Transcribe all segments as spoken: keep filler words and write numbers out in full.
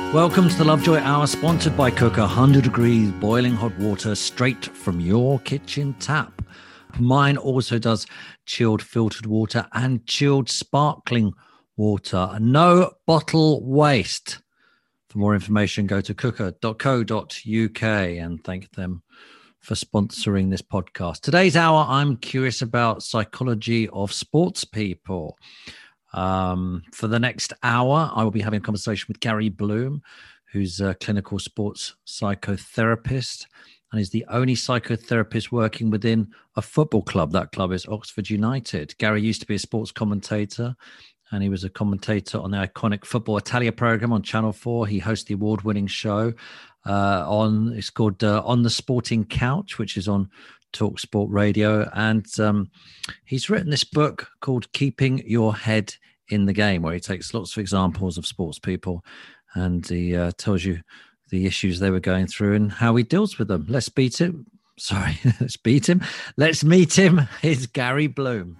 Welcome to the Lovejoy Hour, sponsored by Cooker. one hundred degrees boiling hot water straight from your kitchen tap. Mine also does chilled filtered water and chilled sparkling water. No bottle waste. For more information, go to cooker dot co dot uk and thank them for sponsoring this podcast. Today's hour, I'm curious about psychology of sports people. Um, for the next hour, I will be having a conversation with Gary Bloom, who's a clinical sports psychotherapist and is the only psychotherapist working within a football club. That club is Oxford United. Gary used to be a sports commentator, and he was a commentator on the iconic Football Italia program on Channel four. He hosts the award-winning show uh, on, it's called uh, On the Sporting Couch, which is on Talk Sport Radio. And um, he's written this book called Keeping Your Head in the Game, where he takes lots of examples of sports people and he uh, tells you the issues they were going through and how he deals with them. Let's beat him. Sorry, let's beat him. Let's meet him. It's Gary Bloom.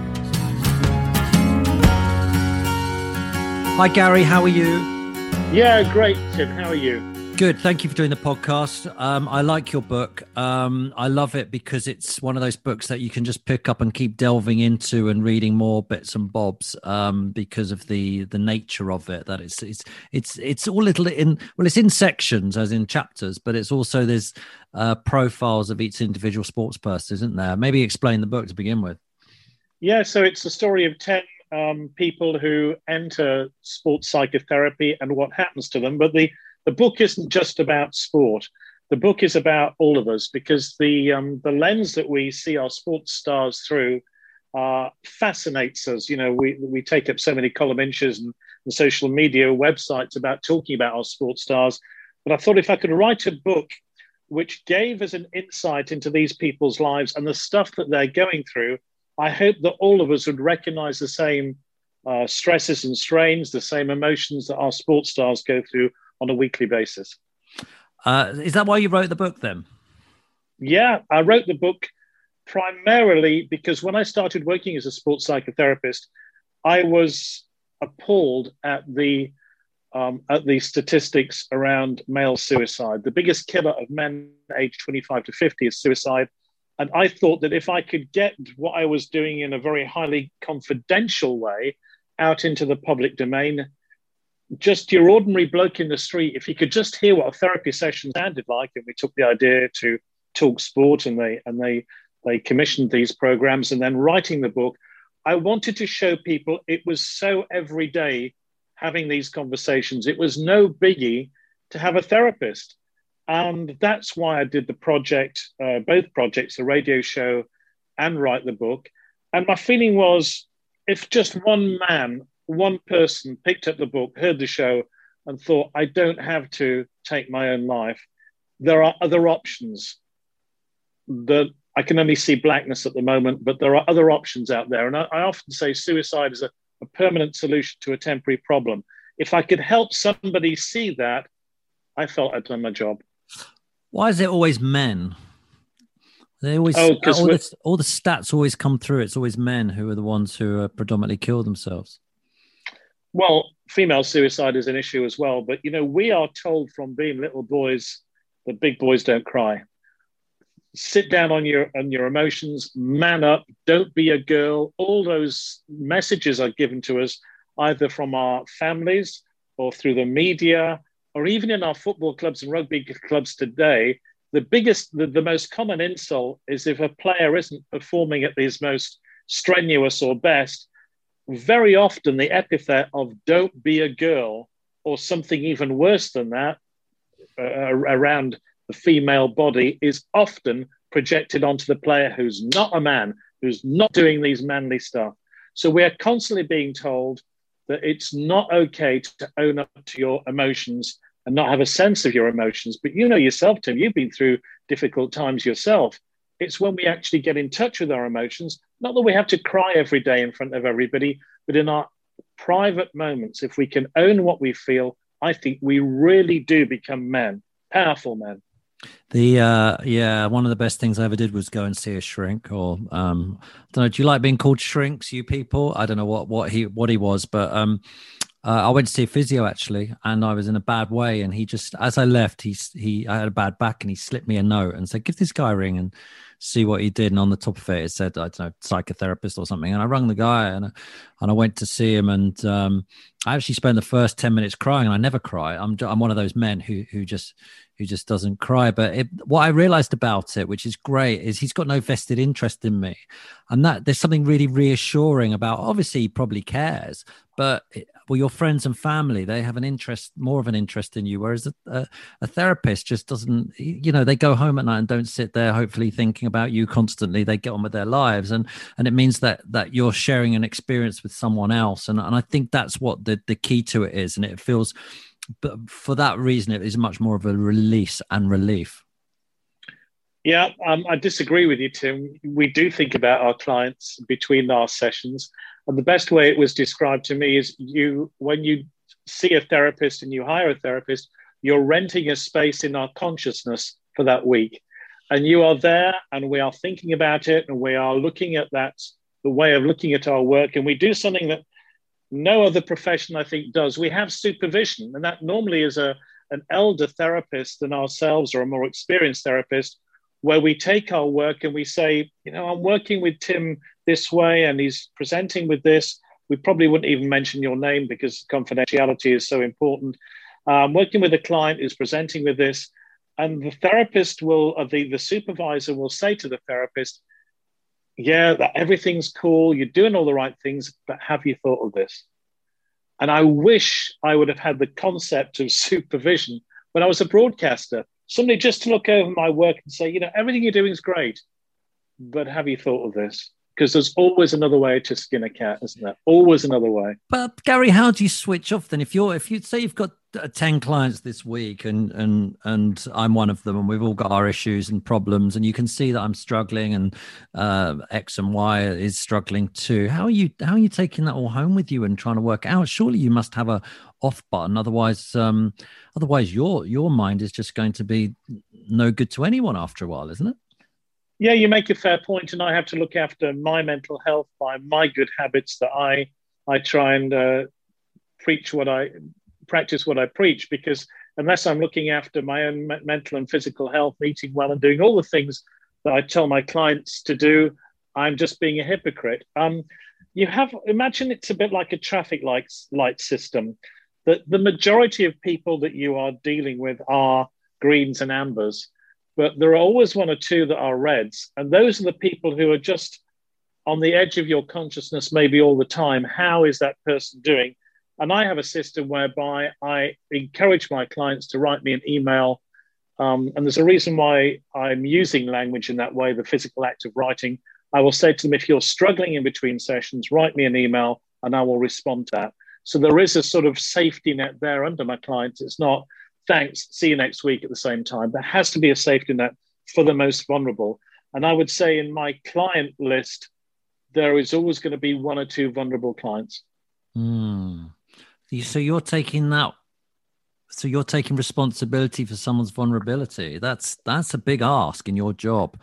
Hi, Gary. How are you? Yeah, great, Tim. How are you? Good. Thank you for doing the podcast. Um, I like your book. Um, I love it because it's one of those books that you can just pick up and keep delving into and reading more bits and bobs um, because of the the nature of it. That it's it's it's it's all little in well, it's in sections as in chapters, but it's also there's uh, profiles of each individual sports person, isn't there? Maybe explain the book to begin with. Yeah, so it's the story of ten um, people who enter sports psychotherapy and what happens to them, but the The book isn't just about sport. The book is about all of us because the um, the lens that we see our sports stars through uh, fascinates us. You know, we we take up so many column inches and, and social media websites about talking about our sports stars. But I thought if I could write a book which gave us an insight into these people's lives and the stuff that they're going through, I hope that all of us would recognize the same uh, stresses and strains, the same emotions that our sports stars go through on a weekly basis. Uh, is that why you wrote the book then? Yeah, I wrote the book primarily because when I started working as a sports psychotherapist, I was appalled at the um, at the statistics around male suicide. The biggest killer of men aged twenty-five to fifty is suicide. And I thought that if I could get what I was doing in a very highly confidential way out into the public domain, just your ordinary bloke in the street, if he could just hear what a therapy session sounded like, and we took the idea to Talk Sport and they and they they commissioned these programs, and then writing the book, I wanted to show people it was so everyday having these conversations. It was no biggie to have a therapist. And that's why I did the project, uh, both projects, the radio show and write the book. And my feeling was, if just one man, one person picked up the book, heard the show, and thought, I don't have to take my own life, there are other options. That I can only see blackness at the moment, but there are other options out there. And I, I often say suicide is a, a permanent solution to a temporary problem. If I could help somebody see that, I felt I'd done my job. Why is it always men? They always oh, all the, all the stats always come through. It's always men who are the ones who uh, predominantly kill themselves. Well, female suicide is an issue as well. But, you know, we are told from being little boys that big boys don't cry. Sit down on your on your emotions, man up, don't be a girl. All those messages are given to us either from our families or through the media or even in our football clubs and rugby clubs today. The biggest, the, the most common insult is if a player isn't performing at his most strenuous or best, very often the epithet of don't be a girl or something even worse than that uh, around the female body is often projected onto the player who's not a man, who's not doing these manly stuff. So we're constantly being told that it's not okay to own up to your emotions and not have a sense of your emotions. But you know yourself, Tim, you've been through difficult times yourself. It's when we actually get in touch with our emotions, not that we have to cry every day in front of everybody, but in our private moments, if we can own what we feel, I think we really do become men, powerful men. The uh, yeah, one of the best things I ever did was go and see a shrink. Or um, I don't know. Do you like being called shrinks, you people? I don't know what what he what he was, but um, Uh, I went to see a physio actually, and I was in a bad way. And he just, as I left, he he I had a bad back, and he slipped me a note and said, "Give this guy a ring and see what he did." And on the top of it, it said, I don't know, psychotherapist or something. And I rang the guy, and and I went to see him, and um, I actually spent the first ten minutes crying. And I never cry. I'm I'm one of those men who who just who just doesn't cry. But it, what I realized about it, which is great, is he's got no vested interest in me, and that there's something really reassuring about. Obviously, he probably cares, but it, well, your friends and family, they have an interest, more of an interest in you. Whereas a, a, a therapist just doesn't, you know, they go home at night and don't sit there hopefully thinking about you constantly. They get on with their lives. And and it means that that you're sharing an experience with someone else. And, and I think that's what the, the key to it is. And it feels, but for that reason, it is much more of a release and relief. Yeah, um, I disagree with you, Tim. We do think about our clients between our sessions. And the best way it was described to me is you, when you see a therapist and you hire a therapist, you're renting a space in our consciousness for that week. And you are there and we are thinking about it and we are looking at that, the way of looking at our work. And we do something that no other profession, I think, does. We have supervision. And that normally is a, an elder therapist than ourselves or a more experienced therapist, where we take our work and we say, you know, I'm working with Tim this way and he's presenting with this. We probably wouldn't even mention your name because confidentiality is so important. I'm working with a client who's presenting with this, and the therapist will, or the, the supervisor will say to the therapist, yeah, that everything's cool, you're doing all the right things, but have you thought of this? And I wish I would have had the concept of supervision when I was a broadcaster. Somebody just to look over my work and say, you know, everything you're doing is great, but have you thought of this? Because there's always another way to skin a cat, isn't there? Always another way. But Gary, how do you switch off then? If you're, if you say you've got ten clients this week, and and and I'm one of them, and we've all got our issues and problems, and you can see that I'm struggling, and uh, X and Y is struggling too. How are you? How are you taking that all home with you and trying to work out? Surely you must have a off button, otherwise, um, otherwise your your mind is just going to be no good to anyone after a while, isn't it? Yeah, you make a fair point, and I have to look after my mental health by my good habits that I I try and uh, preach what I practice what I preach, because unless I'm looking after my own mental and physical health, eating well and doing all the things that I tell my clients to do, I'm just being a hypocrite. Um, you have, imagine it's a bit like a traffic light, light system, that the majority of people that you are dealing with are greens and ambers, but there are always one or two that are reds. And those are the people who are just on the edge of your consciousness, maybe all the time. How is that person doing? And I have a system whereby I encourage my clients to write me an email. Um, and there's a reason why I'm using language in that way, the physical act of writing. I will say to them, if you're struggling in between sessions, write me an email and I will respond to that. So there is a sort of safety net there under my clients. It's not, thanks, see you next week at the same time. There has to be a safety net for the most vulnerable. And I would say in my client list, there is always going to be one or two vulnerable clients. Mm. So you're taking that, so you're taking responsibility for someone's vulnerability. That's that's a big ask in your job.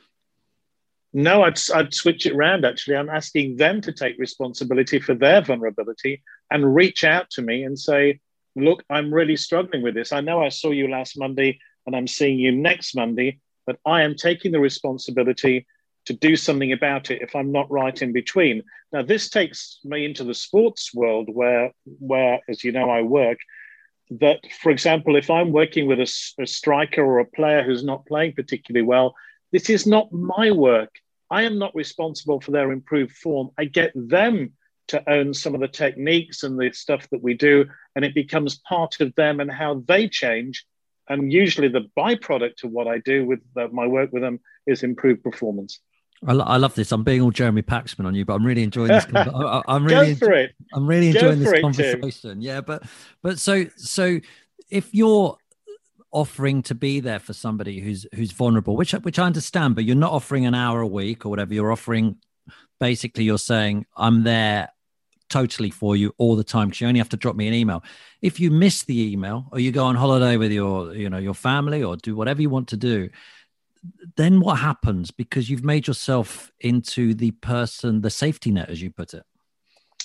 No, I'd, I'd switch it around, actually. I'm asking them to take responsibility for their vulnerability and reach out to me and say, look, I'm really struggling with this. I know I saw you last Monday and I'm seeing you next Monday, but I am taking the responsibility to do something about it if I'm not right in between. Now, this takes me into the sports world where, where as you know, I work, that, for example, if I'm working with a, a striker or a player who's not playing particularly well, this is not my work. I am not responsible for their improved form. I get them to own some of the techniques and the stuff that we do, and it becomes part of them and how they change. And usually the byproduct of what I do with uh, my work with them is improved performance. I, lo- I love this. I'm being all Jeremy Paxman on you, but I'm really enjoying this. Con- I, I'm really, Go for it. I'm really enjoying this it, conversation. Tim. Yeah, but but so so if you're offering to be there for somebody who's who's vulnerable, which which I understand, but you're not offering an hour a week or whatever. You're offering, basically, you're saying I'm there totally for you all the time, because you only have to drop me an email. If you miss the email or you go on holiday with your you know your family or do whatever you want to do, then what happens? Because you've made yourself into the person, the safety net, as you put it.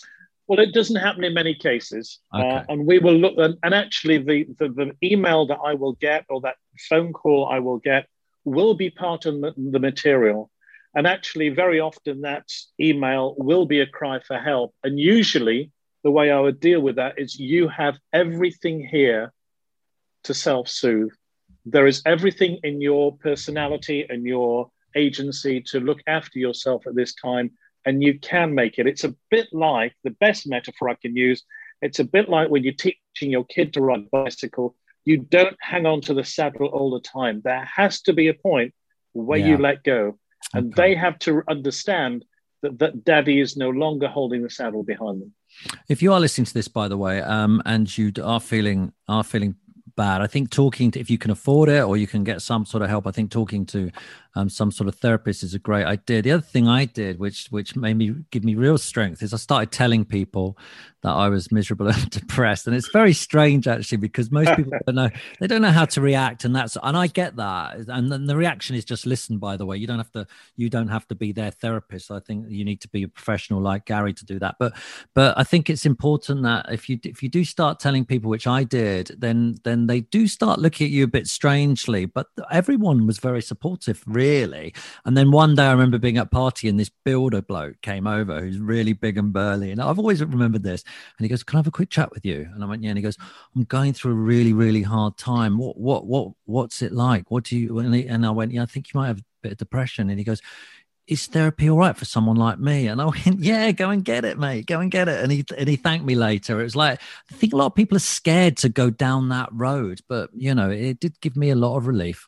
Well, it doesn't happen in many cases. Okay. Uh, and we will look, and, and actually the, the, the email that I will get or that phone call I will get will be part of the, the material. And actually, very often that email will be a cry for help. And usually the way I would deal with that is you have everything here to self-soothe. There is everything in your personality and your agency to look after yourself at this time. And you can make it. It's a bit like, the best metaphor I can use, it's a bit like when you're teaching your kid to ride a bicycle, you don't hang on to the saddle all the time. There has to be a point where yeah. you let go. And okay. they have to understand that, that daddy is no longer holding the saddle behind them. If you are listening to this, by the way, um, and you are feeling are feeling bad, I think talking to, if you can afford it or you can get some sort of help, I think talking to um, some sort of therapist is a great idea. The other thing I did, which which made me give me real strength, is I started telling people that I was miserable and depressed. And it's very strange, actually, because most people don't know, they don't know how to react. And that's, and I get that. And then the reaction is just listen, by the way. You don't have to, you don't have to be their therapist. I think you need to be a professional like Gary to do that. But, but I think it's important that if you, if you do start telling people, which I did, then, then they do start looking at you a bit strangely, but everyone was very supportive, really. And then one day I remember being at a party and this builder bloke came over who's really big and burly. And I've always remembered this. And he goes, can I have a quick chat with you? And I went, yeah. And he goes, I'm going through a really, really hard time. What, what, what, what's it like? What do you, and, he, and I went, yeah, I think you might have a bit of depression. And he goes, is therapy all right for someone like me? And I went, yeah, go and get it, mate. Go and get it. And he, and he thanked me later. It was like, I think a lot of people are scared to go down that road, but you know, it did give me a lot of relief.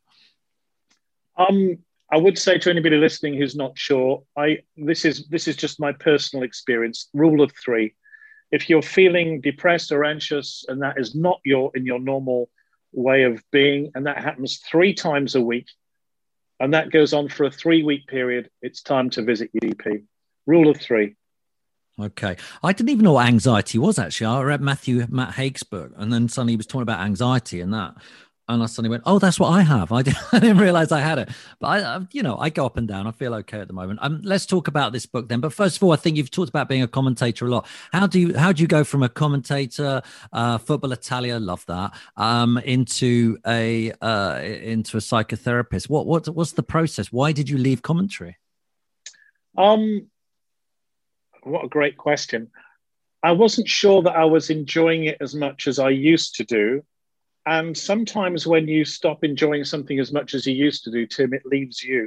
Um, I would say to anybody listening who's not sure, I, this is, this is just my personal experience. Rule of three. If you're feeling depressed or anxious and that is not your in your normal way of being, and that happens three times a week, and that goes on for a three-week period, it's time to visit your G P. Rule of three. Okay. I didn't even know what anxiety was, actually. I read Matthew Matt Haig's book, and then suddenly he was talking about anxiety and that. And I suddenly went, oh, that's what I have. I, did, I didn't realize I had it. But, I, I, you know, I go up and down. I feel okay at the moment. Um, let's talk about this book then. But first of all, I think you've talked about being a commentator a lot. How do you how do you go from a commentator, uh, Football Italia, love that, um, into a uh, into a psychotherapist? What what what's the process? Why did you leave commentary? Um, what a great question. I wasn't sure that I was enjoying it as much as I used to do. And sometimes when you stop enjoying something as much as you used to do, Tim, it leaves you.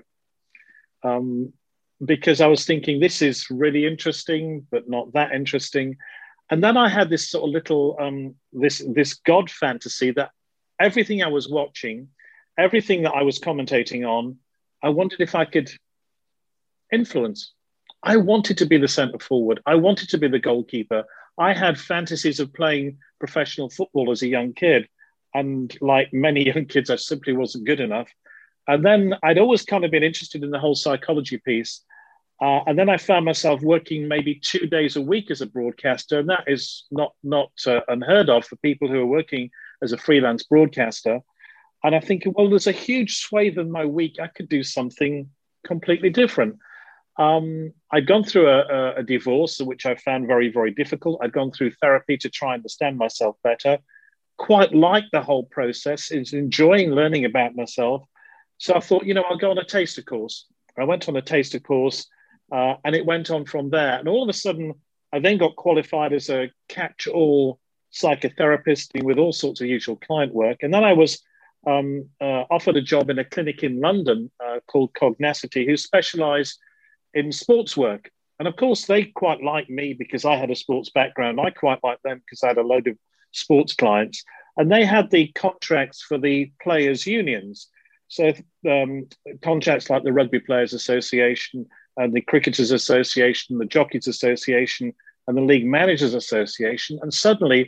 Um, because I was thinking, this is really interesting, but not that interesting. And then I had this sort of little, um, this, this God fantasy that everything I was watching, everything that I was commentating on, I wondered if I could influence. I wanted to be the centre forward. I wanted to be the goalkeeper. I had fantasies of playing professional football as a young kid. And like many young kids, I simply wasn't good enough. And then I'd always kind of been interested in the whole psychology piece. Uh, and then I found myself working maybe two days a week as a broadcaster. And that is not, not uh, unheard of for people who are working as a freelance broadcaster. And I think, well, there's a huge swathe of my week. I could do something completely different. Um, I'd gone through a, a, a divorce, which I found very, very difficult. I'd gone through therapy to try and understand myself better. Quite like the whole process, is enjoying learning about myself. So I thought, you know, I'll go on a taster course. I went on a taster course uh, and it went on from there. And all of a sudden, I then got qualified as a catch-all psychotherapist with all sorts of usual client work. And then I was um, uh, offered a job in a clinic in London uh, called Cognacity, who specialize in sports work. And of course, they quite liked me because I had a sports background. I quite liked them because I had a load of sports clients, and they had the contracts for the players' unions. So um, contracts like the Rugby Players Association and the Cricketers Association, the Jockeys Association, and the League Managers Association. And suddenly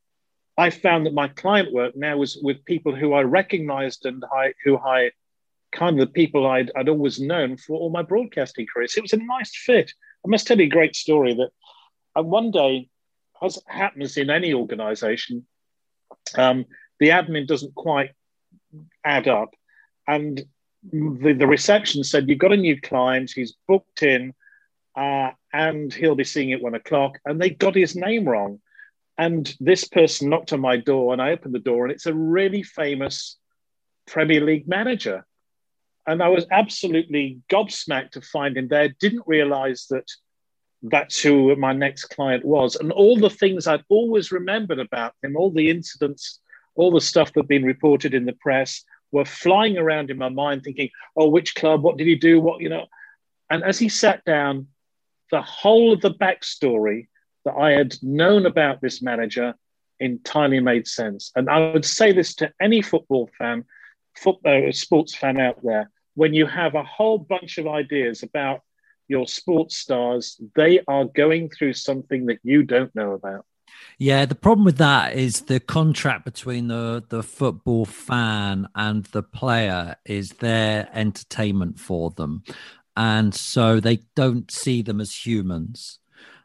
I found that my client work now was with people who I recognized and I, who I kind of the people I'd, I'd always known for all my broadcasting careers. It was a nice fit. I must tell you a great story that uh, one day, as happens in any organization, um, the admin doesn't quite add up. And the, the reception said, you've got a new client, he's booked in, uh, and he'll be seeing at one o'clock, and they got his name wrong. And this person knocked on my door, and I opened the door, and it's a really famous Premier League manager. And I was absolutely gobsmacked to find him there. Didn't realize that that's who my next client was. And all the things I'd always remembered about him, all the incidents, all the stuff that had been reported in the press were flying around in my mind thinking, oh, which club, what did he do, what, you know. And as he sat down, the whole of the backstory that I had known about this manager entirely made sense. And I would say this to any football fan, football, sports fan out there, when you have a whole bunch of ideas about your sports stars, they are going through something that you don't know about. Yeah, the problem with that is the contract between the, the football fan and the player is their entertainment for them. And so they don't see them as humans.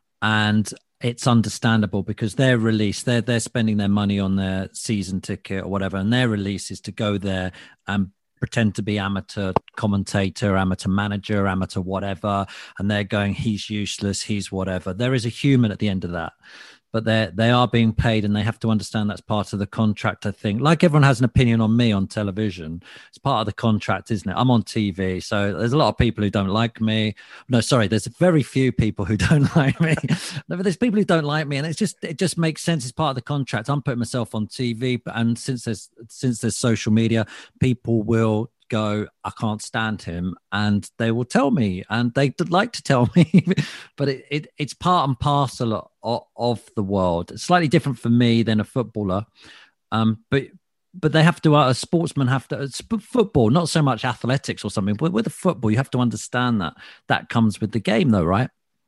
And it's understandable because their release, they're, they're spending their money on their season ticket or whatever, and their release is to go there and pretend to be amateur commentator, amateur manager, amateur whatever, and they're going, he's useless, he's whatever. There is a human at the end of that, but they they are being paid, and they have to understand that's part of the contract, I think. Like everyone has an opinion on me on television. It's part of the contract, isn't it? I'm on T V, so there's a lot of people who don't like me. No, sorry, there's very few people who don't like me. No, but there's people who don't like me, and it's just it just makes sense. It's part of the contract. I'm putting myself on T V, and since there's since there's social media, people will go, I can't stand him, and they will tell me, and they'd like to tell me, but it, it it's part and parcel of, of the world. It's slightly different for me than a footballer, um, but but they have to. Uh, a sportsman have to. It's football, not so much athletics or something. But with a football, you have to understand that that comes with the game, though, right?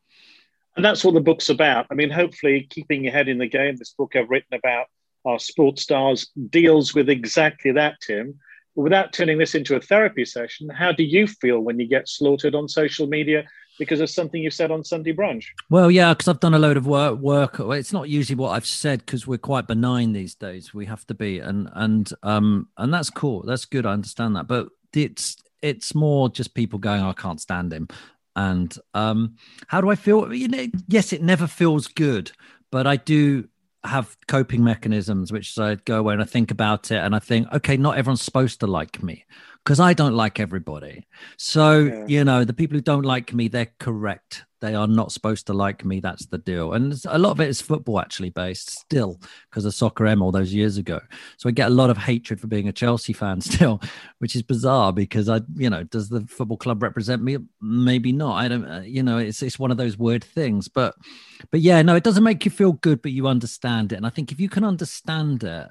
And that's what the book's about. I mean, hopefully, keeping your head in the game. This book I've written about our sports stars deals with exactly that, Tim. Without turning this into a therapy session, how do you feel when you get slaughtered on social media because of something you said on Sunday brunch? Well, yeah, because I've done a load of work. Work. It's not usually what I've said because we're quite benign these days. We have to be, and and um and that's cool. That's good. I understand that, but it's it's more just people going, oh, I can't stand him. And um, how do I feel? You know, yes, it never feels good, but I do have coping mechanisms, which I go away and I think about it and I think, okay, not everyone's supposed to like me because I don't like everybody. So, yeah. you know, the people who don't like me, they're correct. They are not supposed to like me. That's the deal. And a lot of it is football actually based still because of Soccer M all those years ago. So I get a lot of hatred for being a Chelsea fan still, which is bizarre because I, you know, does the football club represent me? Maybe not. I don't, uh, you know, it's, it's one of those weird things, but, but yeah, no, it doesn't make you feel good, but you understand it. And I think if you can understand it,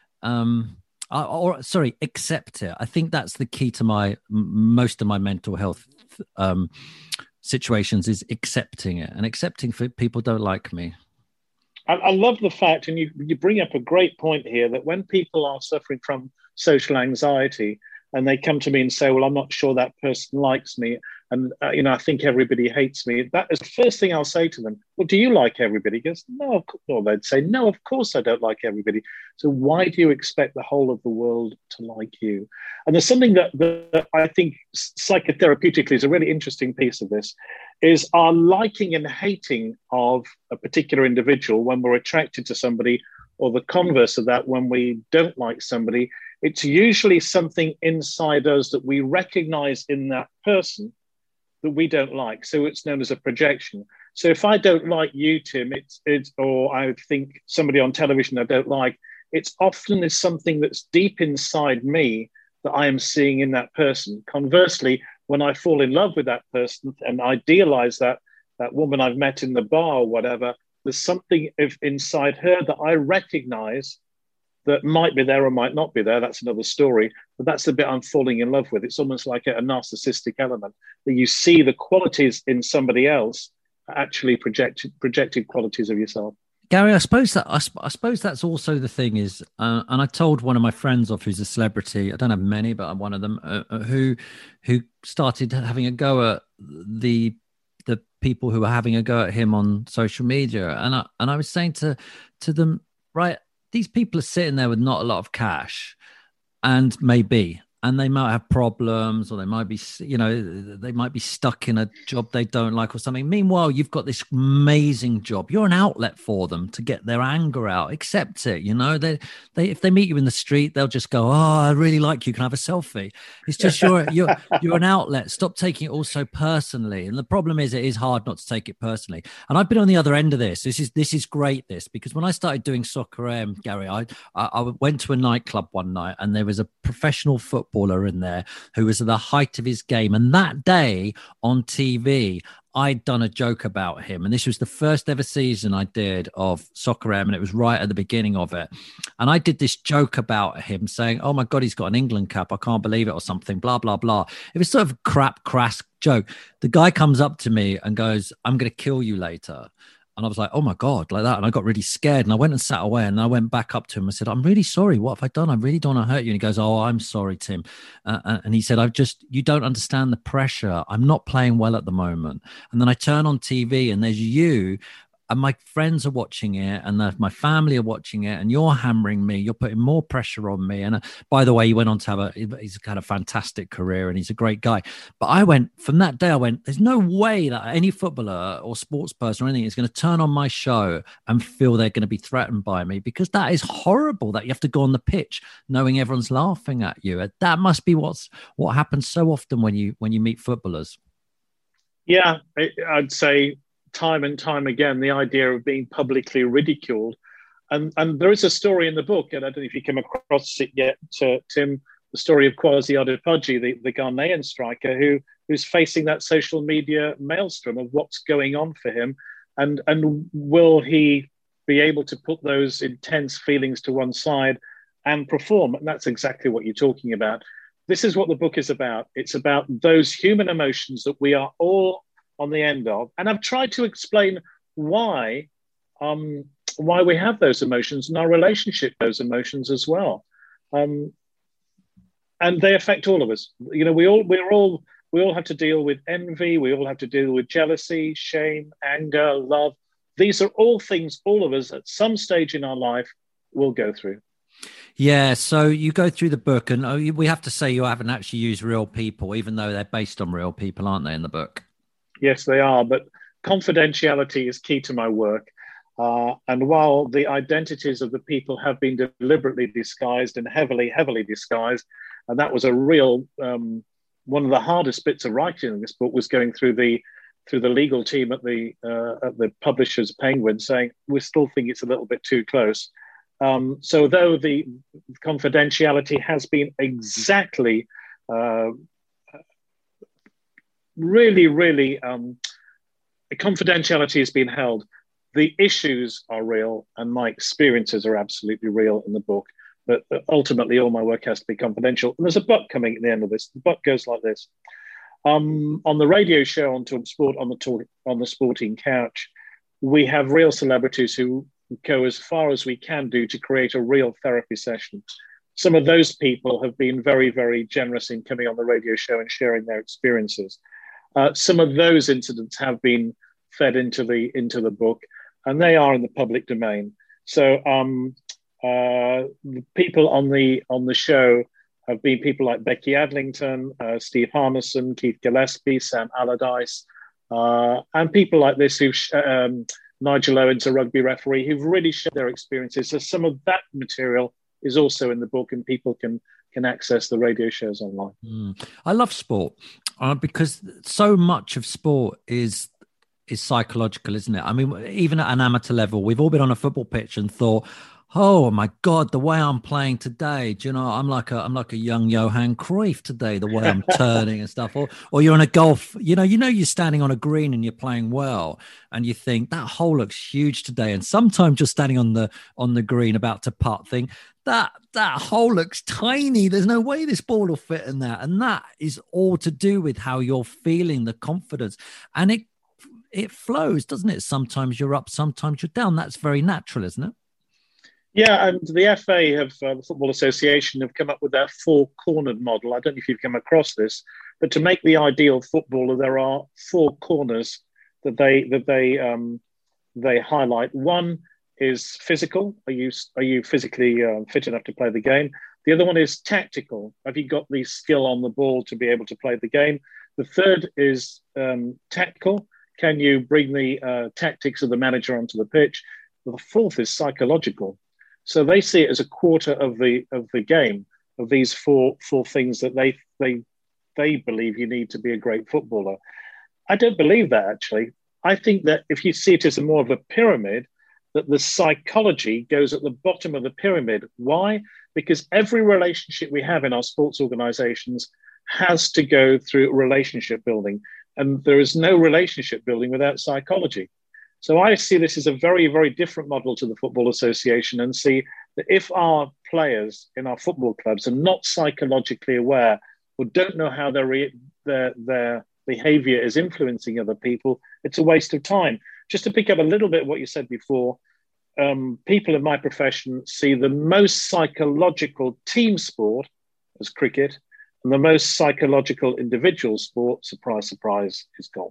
um, or, or sorry, accept it. I think that's the key to my, most of my mental health, um, situations is accepting it and accepting for people don't like me. I, I love the fact, and you, you bring up a great point here, that when people are suffering from social anxiety and they come to me and say, well, I'm not sure that person likes me. And, uh, you know, I think everybody hates me. That is the first thing I'll say to them. Well, do you like everybody? He goes, no, of course. Or they'd say, no, of course I don't like everybody. So why do you expect the whole of the world to like you? And there's something that, that I think psychotherapeutically is a really interesting piece of this, is our liking and hating of a particular individual when we're attracted to somebody, or the converse of that when we don't like somebody. It's usually something inside us that we recognize in that person that we don't like. So it's known as a projection. So if I don't like you, Tim, it's, it's or I think somebody on television I don't like, it's often is something that's deep inside me that I am seeing in that person. Conversely, when I fall in love with that person and idealize that, that woman I've met in the bar or whatever, there's something if inside her that I recognize that might be there or might not be there. That's another story. But that's the bit I'm falling in love with. It's almost like a, a narcissistic element that you see the qualities in somebody else are actually projected projected qualities of yourself. Gary, I suppose that I, I suppose that's also the thing is, uh, and I told one of my friends of who's a celebrity. I don't have many, but I'm one of them uh, who who started having a go at the the people who were having a go at him on social media, and I and I was saying to to them, right, these people are sitting there with not a lot of cash, and maybe, and they might have problems, or they might be, you know, they might be stuck in a job they don't like or something. Meanwhile, you've got this amazing job. You're an outlet for them to get their anger out. Accept it. You know, they, they, if they meet you in the street, they'll just go, "Oh, I really like you. Can I have a selfie?" It's just you're, you're, you're an outlet. Stop taking it all so personally. And the problem is, it is hard not to take it personally. And I've been on the other end of this. This is, this is great. This, because when I started doing Soccer A M, Gary, I, I, I went to a nightclub one night, and there was a professional footballer in there who was at the height of his game, and that day on T V I'd done a joke about him, and this was the first ever season I did of Soccer A M, and it was right at the beginning of it, and I did this joke about him saying, "Oh my god, he's got an England cap, I can't believe it," or something, blah blah blah. It was sort of a crap crass joke. The guy comes up to me and goes, "I'm going to kill you later." And I was like, "Oh my God," like that. And I got really scared, and I went and sat away, and I went back up to him and said, "I'm really sorry. What have I done? I really don't want to hurt you." And he goes, "Oh, I'm sorry, Tim." Uh, and he said, "I've just, you don't understand the pressure. I'm not playing well at the moment." And then I turn on T V, and there's you, and my friends are watching it, and the, my family are watching it, and you're hammering me. You're putting more pressure on me. And uh, by the way, he went on to have a, he's had a fantastic career, and he's a great guy. But I went, from that day, I went, there's no way that any footballer or sports person or anything is going to turn on my show and feel they're going to be threatened by me, because that is horrible, that you have to go on the pitch knowing everyone's laughing at you. That must be what's, what happens so often when you, when you meet footballers. Yeah, I'd say time and time again, the idea of being publicly ridiculed. And, and there is a story in the book, and I don't know if you came across it yet, uh, Tim, the story of Kwasi Adepodji, the, the Ghanaian striker, who who's facing that social media maelstrom of what's going on for him. And, and will he be able to put those intense feelings to one side and perform? And that's exactly what you're talking about. This is what the book is about. It's about those human emotions that we are all on the end of. And I've tried to explain why, um, why we have those emotions and our relationship with those emotions as well. Um, and they affect all of us. You know, we all, we're all, we all have to deal with envy. We all have to deal with jealousy, shame, anger, love. These are all things all of us at some stage in our life will go through. Yeah, so you go through the book, and we have to say you haven't actually used real people, even though they're based on real people, aren't they, in the book? Yes, they are, but confidentiality is key to my work. Uh, and while the identities of the people have been deliberately disguised and heavily, heavily disguised, and that was a real, um, one of the hardest bits of writing in this book was going through the through the legal team at the uh, at the publishers Penguin, saying, we still think it's a little bit too close. Um, so though the confidentiality has been exactly uh, really, really, um, confidentiality has been held. The issues are real, and my experiences are absolutely real in the book. But ultimately, all my work has to be confidential. And there's a but coming at the end of this. The but goes like this. Um, on the radio show on Talk Sport, on the talk, on the Sporting Couch, we have real celebrities who go as far as we can do to create a real therapy session. Some of those people have been very, very generous in coming on the radio show and sharing their experiences. Uh, some of those incidents have been fed into the into the book, and they are in the public domain. So um, uh, the people on the on the show have been people like Becky Adlington, uh, Steve Harmison, Keith Gillespie, Sam Allardyce, uh, and people like this who um, Nigel Owens, a rugby referee, who've really shared their experiences. So some of that material is also in the book, and people can can access the radio shows online. Mm. I love sport uh, because so much of sport is is psychological, isn't it? I mean, even at an amateur level, we've all been on a football pitch and thought, oh my God, the way I'm playing today, do you know, I'm like a, I'm like a young Johan Cruyff today, the way I'm turning and stuff. Or, or you're on a golf, you know, you know, you're standing on a green and you're playing well, and you think that hole looks huge today. And sometimes you're standing on the, on the green about to putt, think that, that hole looks tiny. There's no way this ball will fit in that. And that is all to do with how you're feeling, the confidence. And it, it flows, doesn't it? Sometimes you're up, sometimes you're down. That's very natural, isn't it? Yeah, and the F A have, uh, the Football Association, have come up with their four-cornered model. I don't know if you've come across this, but to make the ideal footballer, there are four corners that they that they um, they highlight. One is physical. Are you are you physically uh, fit enough to play the game? The other one is tactical. Have you got the skill on the ball to be able to play the game? The third is um, tactical. Can you bring the uh, tactics of the manager onto the pitch? The fourth is psychological. So they see it as a quarter of the of the game, of these four four things that they they they believe you need to be a great footballer. I don't believe that, actually. I think that if you see it as a more of a pyramid, that the psychology goes at the bottom of the pyramid. Why? Because every relationship we have in our sports organizations has to go through relationship building. And there is no relationship building without psychology. So I see this as a very, very different model to the Football Association, and see that if our players in our football clubs are not psychologically aware or don't know how their, re- their, their behavior is influencing other people, it's a waste of time. Just to pick up a little bit what you said before, um, people in my profession see the most psychological team sport as cricket, and the most psychological individual sport, surprise, surprise, is golf.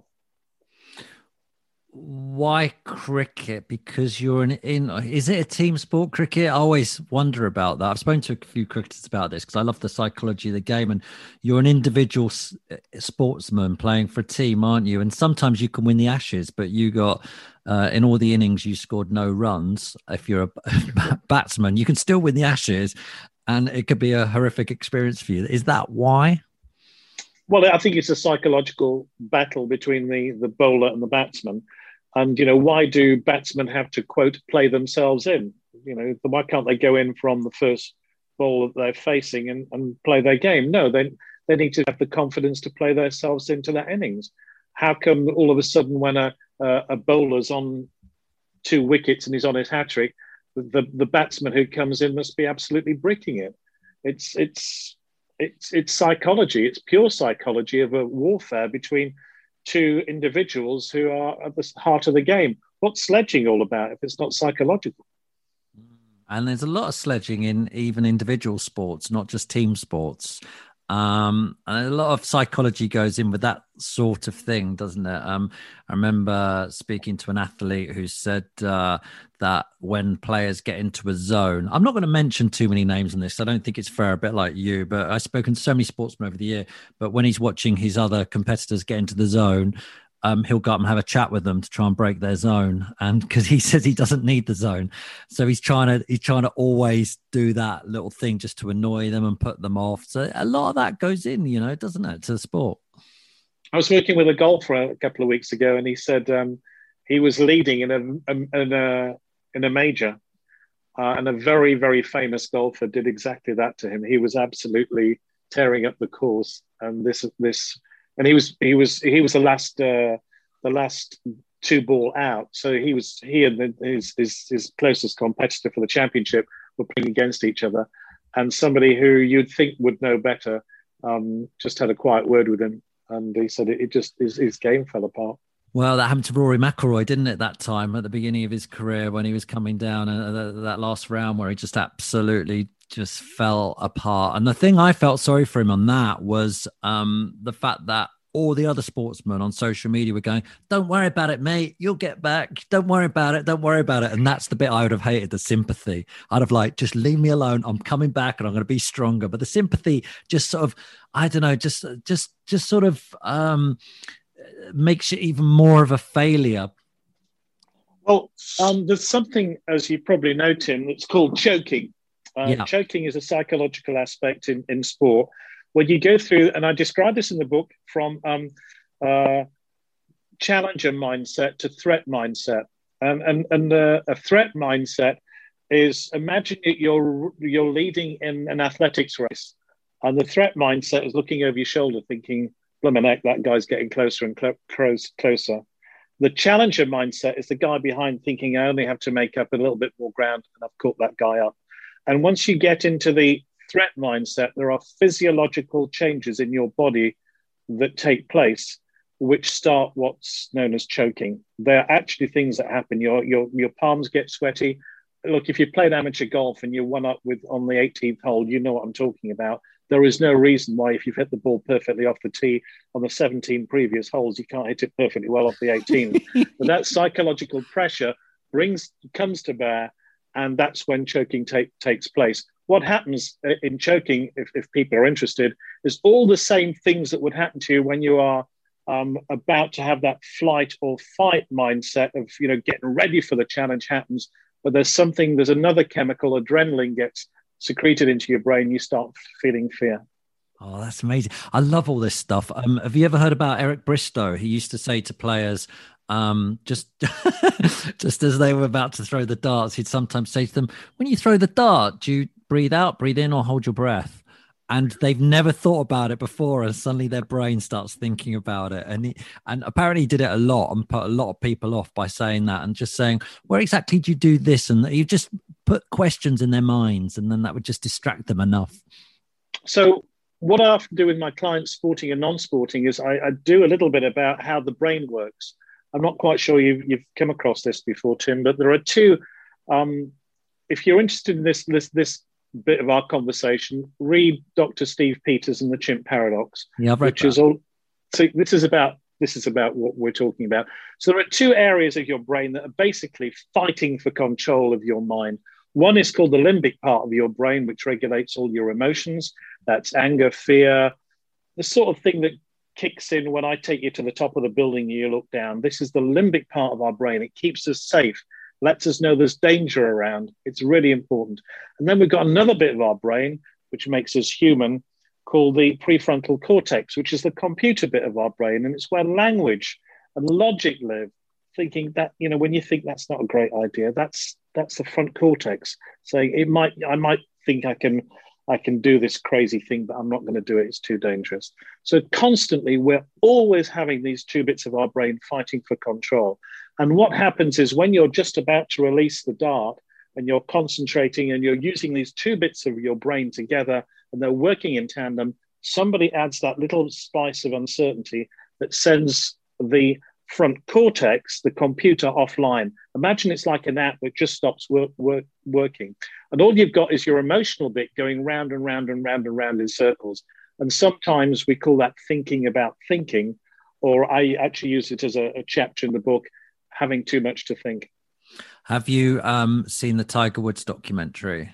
Why cricket? Because you're an in. Is it a team sport, cricket? I always wonder about that. I've spoken to a few cricketers about this because I love the psychology of the game. And you're an individual s- sportsman playing for a team, aren't you? And sometimes you can win the Ashes, but you got uh, in all the innings you scored no runs. If you're a batsman, you can still win the Ashes, and it could be a horrific experience for you. Is that why? Well, I think it's a psychological battle between the the bowler and the batsman. And, you know, why do batsmen have to, quote, play themselves in? You know, why can't they go in from the first ball that they're facing and, and play their game? No, they, they need to have the confidence to play themselves into that innings. How come all of a sudden when a, a, a bowler's on two wickets and he's on his hat-trick, the, the batsman who comes in must be absolutely bricking it? It's, it's, it's, it's psychology. It's pure psychology of a warfare between two individuals who are at the heart of the game. What's sledging all about if it's not psychological? And there's a lot of sledging in even individual sports, not just team sports. Um, and a lot of psychology goes in with that sort of thing, doesn't it? Um, I remember speaking to an athlete who said uh, that when players get into a zone, I'm not going to mention too many names on this. I don't think it's fair, a bit like you, but I've spoken to so many sportsmen over the year. But when he's watching his other competitors get into the zone, Um, he'll go up and have a chat with them to try and break their zone, and because he says he doesn't need the zone, so he's trying to he's trying to always do that little thing just to annoy them and put them off. So a lot of that goes in, you know, doesn't it, to the sport? I was working with a golfer a couple of weeks ago, and he said um, he was leading in a in a in a major, uh, and a very very famous golfer did exactly that to him. He was absolutely tearing up the course, and this this. And he was he was he was the last uh, the last two ball out. So he was he and the, his, his his closest competitor for the championship were playing against each other, and somebody who you'd think would know better um, just had a quiet word with him, and he said it, it just his, his game fell apart. Well, that happened to Rory McIlroy, didn't it, that time at the beginning of his career when he was coming down uh, that, that last round where he just absolutely just fell apart. And the thing I felt sorry for him on that was um, the fact that all the other sportsmen on social media were going, don't worry about it, mate. You'll get back. Don't worry about it. Don't worry about it. And that's the bit I would have hated, the sympathy. I'd have like, just leave me alone. I'm coming back and I'm going to be stronger. But the sympathy just sort of, I don't know, just, just, just sort of um, makes it even more of a failure. Well, um, there's something, as you probably know, Tim, that's called choking. Uh, yeah. Choking is a psychological aspect in, in sport. When you go through, and I describe this in the book, from um, uh, challenger mindset to threat mindset. Um, and and uh, a threat mindset is, imagine that you're, you're leading in an athletics race. And the threat mindset is looking over your shoulder thinking, blimmin' heck, that guy's getting closer and cl- close, closer. The challenger mindset is the guy behind thinking, I only have to make up a little bit more ground and I've caught that guy up. And once you get into the threat mindset, there are physiological changes in your body that take place, which start what's known as choking. They're actually things that happen. Your, your, your palms get sweaty. Look, if you played amateur golf and you won up with on the eighteenth hole, you know what I'm talking about. There is no reason why, if you've hit the ball perfectly off the tee on the seventeen previous holes, you can't hit it perfectly well off the eighteenth. But that psychological pressure brings comes to bear, and that's when choking take, takes place. what happens in choking, if, if people are interested, is all the same things that would happen to you when you are um, about to have that flight or fight mindset of, you know, getting ready for the challenge happens. But there's something, there's another chemical, adrenaline gets secreted into your brain. You start feeling fear. Oh, that's amazing. I love all this stuff. Um, have you ever heard about Eric Bristow? He used to say to players, um, just, just as they were about to throw the darts, he'd sometimes say to them, when you throw the dart, do you breathe out, breathe in, or hold your breath? And they've never thought about it before, and suddenly their brain starts thinking about it. And he, and apparently he did it a lot and put a lot of people off by saying that and just saying, where exactly do you do this? And you just put questions in their minds, and then that would just distract them enough. So what I often do with my clients, sporting and non-sporting, is I, I do a little bit about how the brain works. I'm not quite sure you've, you've come across this before, Tim, but there are two. Um, if you're interested in this, this, this bit of our conversation, read Doctor Steve Peters and the Chimp Paradox, yeah, I've read which that. is all. So this is about this is about what we're talking about. So there are two areas of your brain that are basically fighting for control of your mind. One is called the limbic part of your brain, which regulates all your emotions. That's anger, fear, the sort of thing that kicks in when I take you to the top of the building and you look down. This is the limbic part of our brain. It keeps us safe, lets us know there's danger around. It's really important. And then we've got another bit of our brain, which makes us human, called the prefrontal cortex, which is the computer bit of our brain. And it's where language and logic live. Thinking that, you know, when you think that's not a great idea, that's that's the front cortex saying it might, I might think I can, I can do this crazy thing, but I'm not going to do it. It's too dangerous. So constantly, we're always having these two bits of our brain fighting for control. And what happens is when you're just about to release the dart and you're concentrating and you're using these two bits of your brain together and they're working in tandem, somebody adds that little spice of uncertainty that sends the front cortex, the computer, offline. Imagine it's like an app that just stops work, work, working. And all you've got is your emotional bit going round and round and round and round in circles. And sometimes we call that thinking about thinking, or I actually use it as a, a chapter in the book, having too much to think. Have you um, seen the Tiger Woods documentary?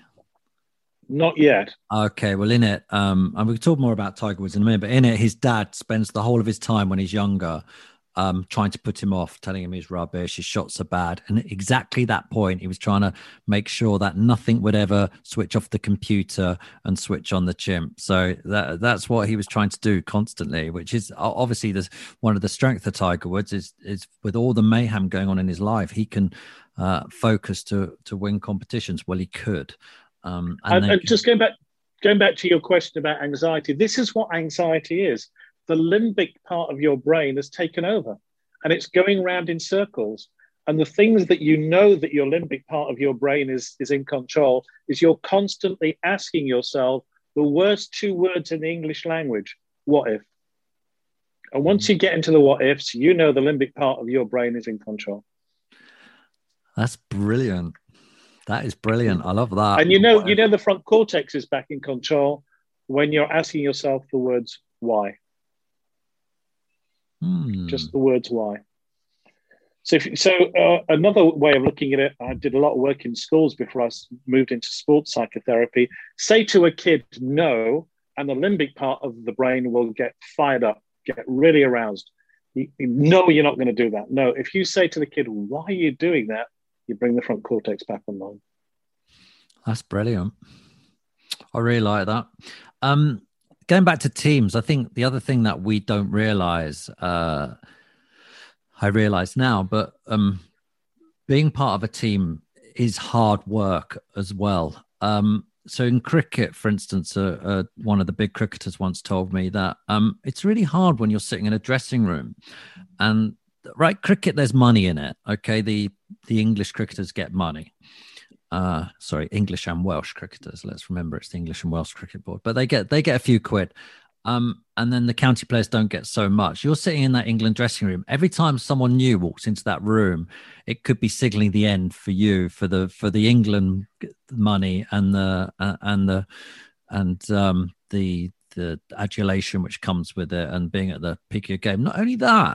Not yet. Okay, well, in it, um, and we'll talk more about Tiger Woods in a minute, but in it, his dad spends the whole of his time when he's younger um, trying to put him off, telling him he's rubbish, his shots are bad. And exactly that point, he was trying to make sure that nothing would ever switch off the computer and switch on the chimp. So that that's what he was trying to do constantly, which is obviously the, one of the strengths of Tiger Woods is, is with all the mayhem going on in his life, he can uh, focus to, to win competitions. Well, he could. Um, and, and, and just going back, going back to your question about anxiety, this is what anxiety is. The limbic part of your brain has taken over and it's going around in circles. And the things that you know that your limbic part of your brain is, is in control is you're constantly asking yourself the worst two words in the English language, what if? And once you get into the what ifs, you know the limbic part of your brain is in control. That's brilliant. That is brilliant. I love that. And you know, you know the front cortex is back in control when you're asking yourself the words why. Hmm. Just the words why. So, if, so uh, another way of looking at it, I did a lot of work in schools before I moved into sports psychotherapy. Say to a kid no, and the limbic part of the brain will get fired up, get really aroused. You, you know you're not going to do that. No, if you say to the kid, why are you doing that? You bring the front cortex back online. That's brilliant. I really like that. Um, going back to teams, I think the other thing that we don't realize, uh, I realize now, but um, being part of a team is hard work as well. Um, so in cricket, for instance, uh, uh, one of the big cricketers once told me that um, it's really hard when you're sitting in a dressing room and right, cricket, there's money in it. Okay, the the English cricketers get money. Uh, sorry, English and Welsh cricketers. Let's remember it's the English and Welsh Cricket Board, but they get they get a few quid. Um, and then the county players don't get so much. You're sitting in that England dressing room. Every time someone new walks into that room, it could be signaling the end for you for the for the England money and the uh, and the and um, the the adulation which comes with it and being at the peak of your game. Not only that,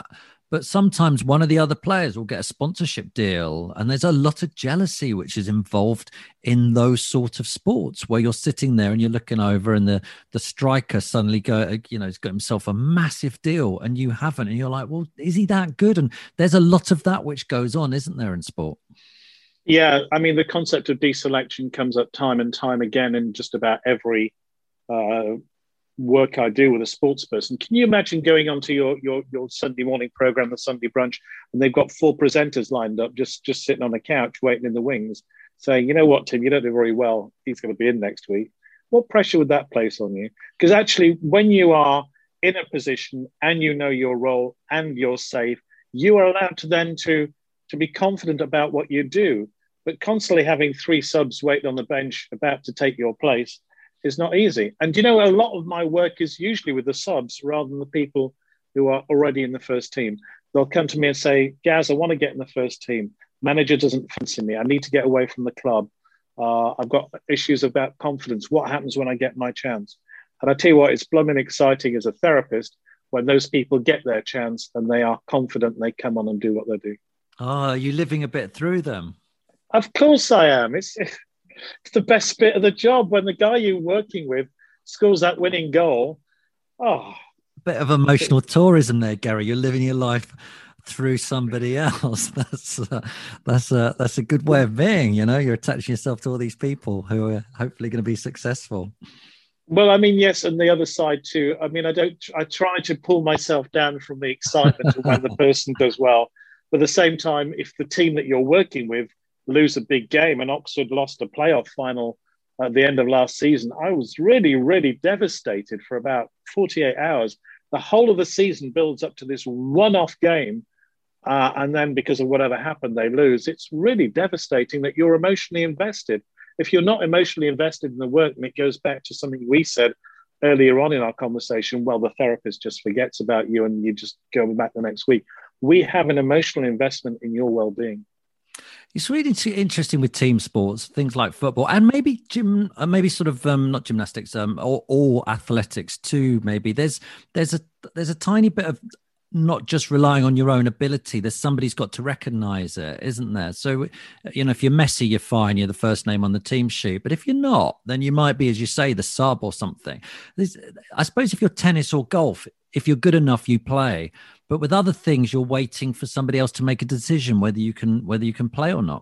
but sometimes one of the other players will get a sponsorship deal, and there's a lot of jealousy which is involved in those sort of sports where you're sitting there and you're looking over, and the the striker suddenly go, you know, he's got himself a massive deal and you haven't, and you're like, well, is he that good? And there's a lot of that which goes on, isn't there, in sport? Yeah, I mean, the concept of deselection comes up time and time again in just about every uh, work I do with a sports person. Can you imagine going onto your your your Sunday morning program, the Sunday brunch, and they've got four presenters lined up, just just sitting on a couch waiting in the wings, saying, you know what, Tim, you don't do very well. He's going to be in next week. What pressure would that place on you? Because actually, when you are in a position and you know your role and you're safe, you are allowed to then to to be confident about what you do. But constantly having three subs waiting on the bench about to take your place is not easy. And, you know, a lot of my work is usually with the subs rather than the people who are already in the first team. They'll come to me and say, Gaz, I want to get in the first team. Manager doesn't fancy me. I need to get away from the club. Uh, I've got issues about confidence. What happens when I get my chance? And I tell you what, it's blooming exciting as a therapist when those people get their chance and they are confident and they come on and do what they do. Oh, you're living a bit through them. Of course I am. It's, it's the best bit of the job when the guy you're working with scores that winning goal. Oh, bit of emotional tourism there, Gary. You're living your life through somebody else. That's uh, that's a that's a good way of being. You know, you're attaching yourself to all these people who are hopefully going to be successful. Well, I mean, yes, and the other side too. I mean, I don't. I try to pull myself down from the excitement of when the person does well. But at the same time, if the team that you're working with lose a big game, and Oxford lost a playoff final at the end of last season, I was really, really devastated for about forty-eight hours. The whole of the season builds up to this one-off game, uh, and then because of whatever happened, they lose. It's really devastating that you're emotionally invested. If you're not emotionally invested in the work, and it goes back to something we said earlier on in our conversation, well, the therapist just forgets about you and you just go back the next week. We have an emotional investment in your well-being. It's really interesting with team sports, things like football, and maybe gym, uh, maybe sort of um, not gymnastics, um, or, or athletics too. Maybe there's there's a there's a tiny bit of not just relying on your own ability. There's somebody's got to recognise it, isn't there? So, you know, if you're Messi, you're fine. You're the first name on the team sheet. But if you're not, then you might be, as you say, the sub or something. There's, I suppose if you're tennis or golf, if you're good enough, you play. But with other things, you're waiting for somebody else to make a decision whether you can whether you can play or not.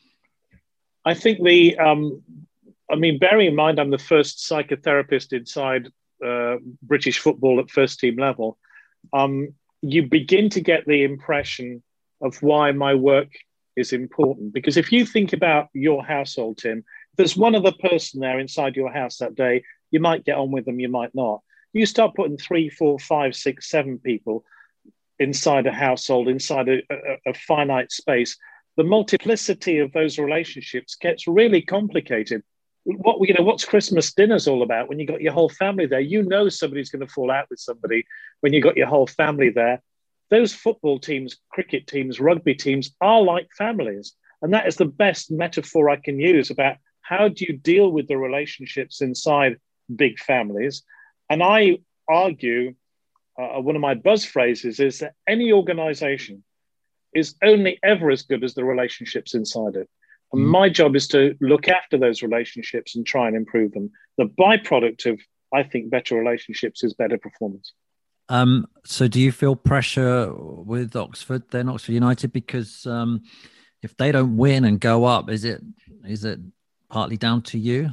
I think the, um, I mean, bearing in mind I'm the first psychotherapist inside uh, British football at first team level, um, you begin to get the impression of why my work is important. Because if you think about your household, Tim, if there's one other person there inside your house that day, you might get on with them, you might not. You start putting three, four, five, six, seven people inside a household, inside a, a, a finite space, the multiplicity of those relationships gets really complicated. What you know, what's Christmas dinners all about when you got your whole family there? You know somebody's going to fall out with somebody when you got your whole family there. Those football teams, cricket teams, rugby teams are like families. And that is the best metaphor I can use about how do you deal with the relationships inside big families. And I argue, uh, one of my buzz phrases is that any organization is only ever as good as the relationships inside it. And my job is to look after those relationships and try and improve them. The byproduct of, I think, better relationships is better performance. Um, so do you feel pressure with Oxford, then Oxford United? Because um, if they don't win and go up, is it is it partly down to you?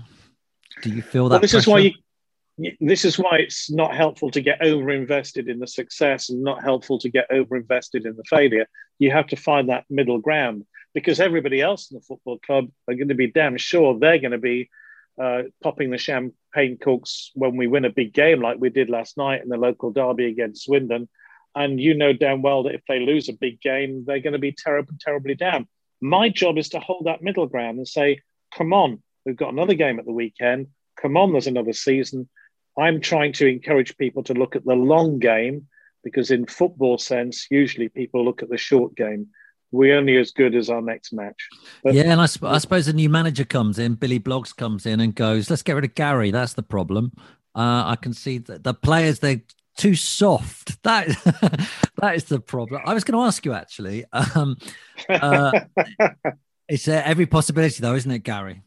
Do you feel that well, this pressure? Is why you, this is why it's not helpful to get over-invested in the success and not helpful to get over-invested in the failure. You have to find that middle ground, because everybody else in the football club are going to be damn sure they're going to be uh, popping the champagne corks when we win a big game like we did last night in the local derby against Swindon. And you know damn well that if they lose a big game, they're going to be terribly, terribly down. My job is to hold that middle ground and say, come on, we've got another game at the weekend. Come on, there's another season. I'm trying to encourage people to look at the long game, because in football sense, usually people look at the short game. We're only as good as our next match. But, yeah, and I, sp- I suppose a new manager comes in, Billy Bloggs comes in and goes, let's get rid of Gary. That's the problem. Uh, I can see that the players, they're too soft. That that is the problem. I was going to ask you actually. Um, uh, it's uh, every possibility, though, isn't it, Gary?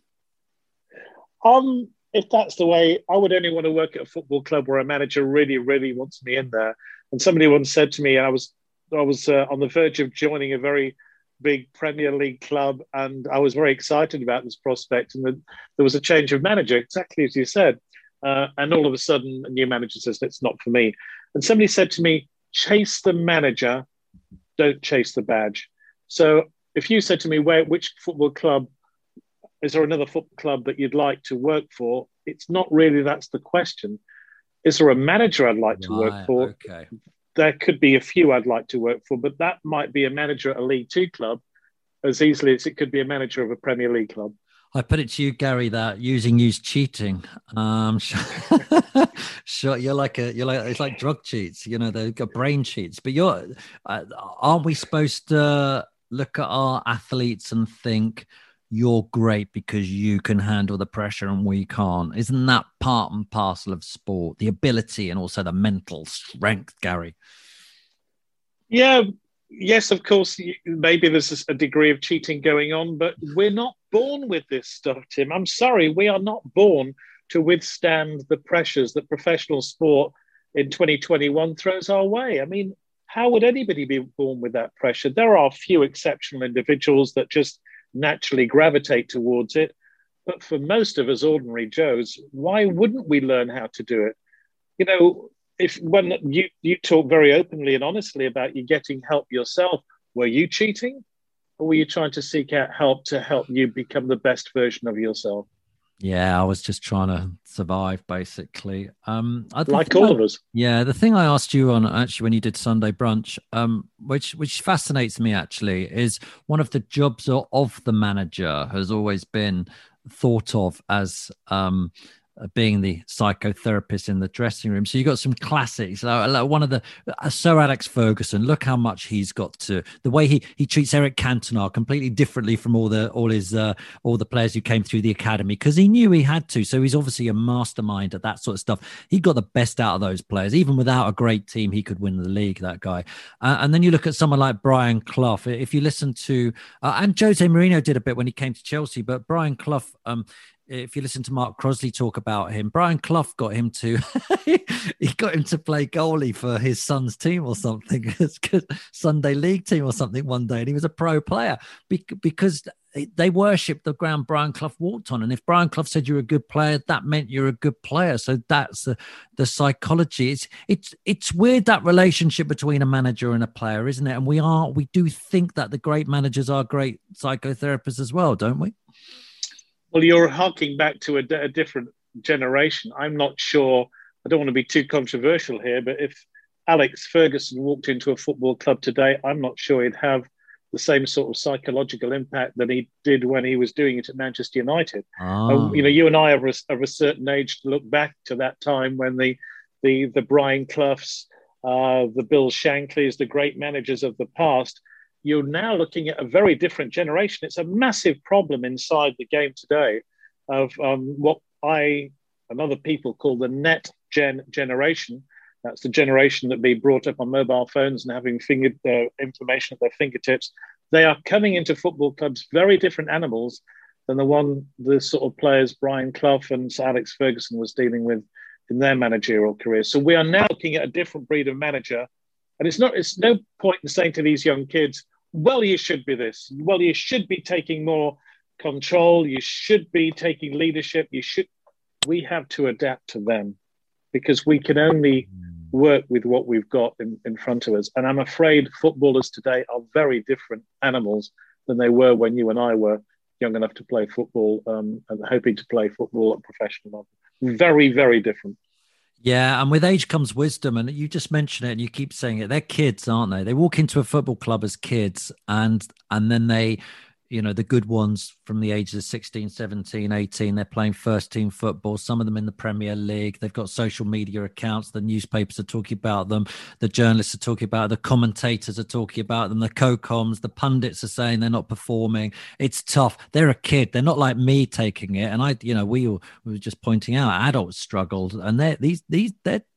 Um, if that's the way, I would only want to work at a football club where a manager really, really wants me in there. And somebody once said to me, I was I was uh, on the verge of joining a very big Premier League club, and I was very excited about this prospect. And the, there was a change of manager, exactly as you said. Uh, and all of a sudden, a new manager says, it's not for me. And somebody said to me, chase the manager, don't chase the badge. So if you said to me, where, which football club, is there another football club that you'd like to work for? It's not really, that's the question. Is there a manager I'd like right, to work for? Okay. There could be a few I'd like to work for, but that might be a manager at a League Two club as easily as it could be a manager of a Premier League club. I put it to you, Gary, that using you's cheating. Um, sure, you're like a you're like it's like drug cheats. You know, they've got brain cheats. But you're uh, aren't we supposed to look at our athletes and think you're great because you can handle the pressure and we can't? Isn't that part and parcel of sport? The ability and also the mental strength, Gary. Yeah. Yes, of course, maybe there's a degree of cheating going on, but we're not born with this stuff, Tim. I'm sorry, we are not born to withstand the pressures that professional sport in twenty twenty-one throws our way. I mean, how would anybody be born with that pressure? There are a few exceptional individuals that just naturally gravitate towards it. But for most of us ordinary Joes, why wouldn't we learn how to do it? You know, if when you, you talk very openly and honestly about you getting help yourself, were you cheating? Or were you trying to seek out help to help you become the best version of yourself? Yeah, I was just trying to survive, basically. Um, I, like all I, of us. Yeah, the thing I asked you on actually when you did Sunday Brunch, um, which which fascinates me actually, is one of the jobs of, of the manager has always been thought of as um, being the psychotherapist in the dressing room. So you got some classics. Like one of the uh, Sir Alex Ferguson. Look how much he's got to the way he he treats Eric Cantona completely differently from all the all his uh, all the players who came through the academy because he knew he had to. So he's obviously a mastermind at that sort of stuff. He got the best out of those players. Even without a great team, he could win the league. That guy. Uh, and then you look at someone like Brian Clough. If you listen to uh, and Jose Mourinho did a bit when he came to Chelsea, but Brian Clough. Um, If you listen to Mark Crosley talk about him, Brian Clough got him to he got him to play goalie for his son's team or something, Sunday League team or something one day, and he was a pro player because they worshipped the ground Brian Clough walked on. And if Brian Clough said you're a good player, that meant you're a good player. So that's the, the psychology. It's it's it's weird, that relationship between a manager and a player, isn't it? And we are we do think that the great managers are great psychotherapists as well, don't we? Well, you're harking back to a, a different generation. I'm not sure, I don't want to be too controversial here, but if Alex Ferguson walked into a football club today, I'm not sure he'd have the same sort of psychological impact that he did when he was doing it at Manchester United. Oh. Um, you know, you and I are of a certain age to look back to that time when the the, the Brian Cloughs, uh, the Bill Shankleys, the great managers of the past, you're now looking at a very different generation. It's a massive problem inside the game today of um, what I and other people call the net gen generation. That's the generation that be brought up on mobile phones and having finger, uh, information at their fingertips. They are coming into football clubs very different animals than the one, the sort of players Brian Clough and Sir Alex Ferguson was dealing with in their managerial career. So we are now looking at a different breed of manager. And it's not, it's no point in saying to these young kids, well, you should be this. Well, you should be taking more control. You should be taking leadership. You should. We have to adapt to them because we can only work with what we've got in, in front of us. And I'm afraid footballers today are very different animals than they were when you and I were young enough to play football um, and hoping to play football at professional level. Very, very different. Yeah, and with age comes wisdom, and you just mention it and you keep saying it. They're kids, aren't they? They walk into a football club as kids, and and then they, you know, the good ones from the ages of sixteen, seventeen, eighteen, they're playing first team football, some of them in the Premier League. They've got social media accounts. The newspapers are talking about them. The journalists are talking about it. The commentators are talking about them. The co-coms, the pundits are saying they're not performing. It's tough. They're a kid. They're not like me taking it. And I, you know, we were, we were just pointing out adults struggled, and they're these, these, they're, they're,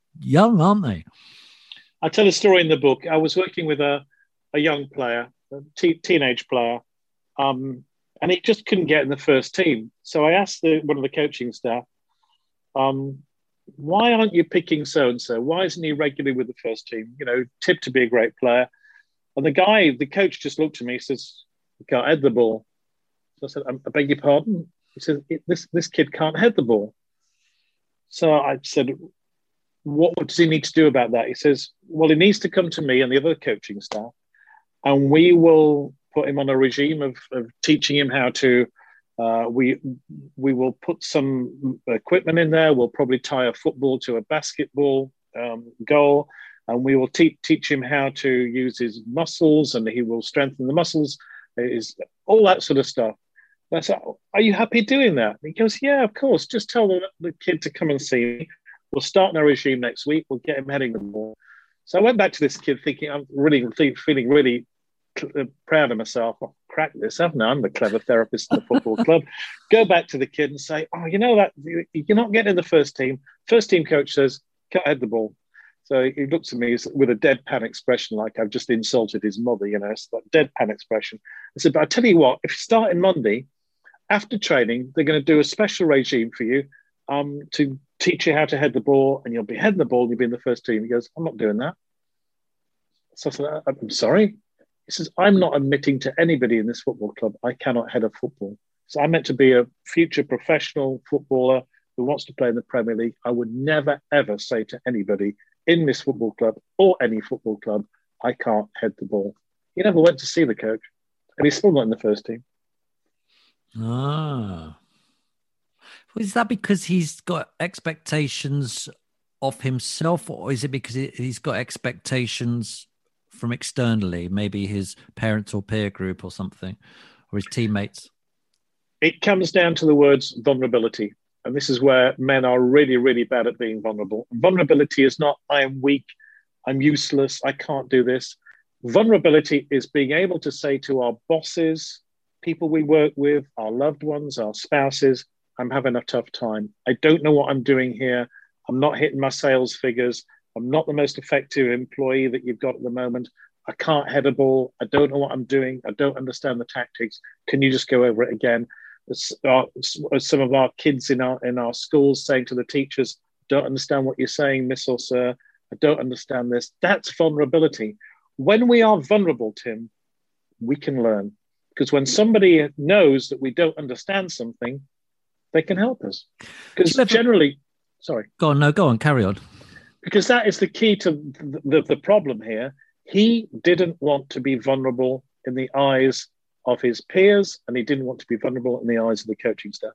young, aren't they? I tell a story in the book. I was working with a, a young player, a te- teenage player, um, and he just couldn't get in the first team. So I asked the, one of the coaching staff, um, why aren't you picking so-and-so? Why isn't he regularly with the first team? You know, tipped to be a great player. And the guy, the coach just looked at me, he says, he can't head the ball. So I said, I beg your pardon? He said, this, this kid can't head the ball. So I said, what does he need to do about that? He says, well, he needs to come to me and the other coaching staff, and we will put him on a regime of, of teaching him how to, uh, we we will put some equipment in there. We'll probably tie a football to a basketball um, goal, and we will te- teach him how to use his muscles, and he will strengthen the muscles, is all that sort of stuff. And I said, are you happy doing that? And he goes, yeah, of course. Just tell the, the kid to come and see me. We'll start our regime next week. We'll get him heading the ball. So I went back to this kid thinking, I'm really feeling really proud of myself. I've cracked this, haven't I? I'm the clever therapist in the football club. Go back to the kid and say, oh, you know that you're not getting in the first team. First team coach says, can't head the ball. So he looks at me with a deadpan expression, like I've just insulted his mother, you know, it's that deadpan expression. I said, but I tell you what, if you start in Monday, after training, they're going to do a special regime for you um, to teach you how to head the ball, and you'll be heading the ball and you'll be in the first team. He goes, I'm not doing that. So I said, I'm sorry. He says, I'm not admitting to anybody in this football club I cannot head a football. So I'm meant to be a future professional footballer who wants to play in the Premier League. I would never, ever say to anybody in this football club or any football club, I can't head the ball. He never went to see the coach, and he's still not in the first team. Ah. Is that because he's got expectations of himself, or is it because he's got expectations from externally, maybe his parents or peer group or something, or his teammates? It comes down to the words vulnerability. And this is where men are really, really bad at being vulnerable. Vulnerability is not, I am weak, I'm useless, I can't do this. Vulnerability is being able to say to our bosses, people we work with, our loved ones, our spouses, I'm having a tough time. I don't know what I'm doing here. I'm not hitting my sales figures. I'm not the most effective employee that you've got at the moment. I can't head a ball. I don't know what I'm doing. I don't understand the tactics. Can you just go over it again? Some of our kids in our in our schools saying to the teachers, don't understand what you're saying, miss or sir. I don't understand this. That's vulnerability. When we are vulnerable, Tim, we can learn. Because when somebody knows that we don't understand something, they can help us. Because ever... generally, sorry. Go on, no, go on, carry on. Because that is the key to the, the, the problem here. He didn't want to be vulnerable in the eyes of his peers, and he didn't want to be vulnerable in the eyes of the coaching staff.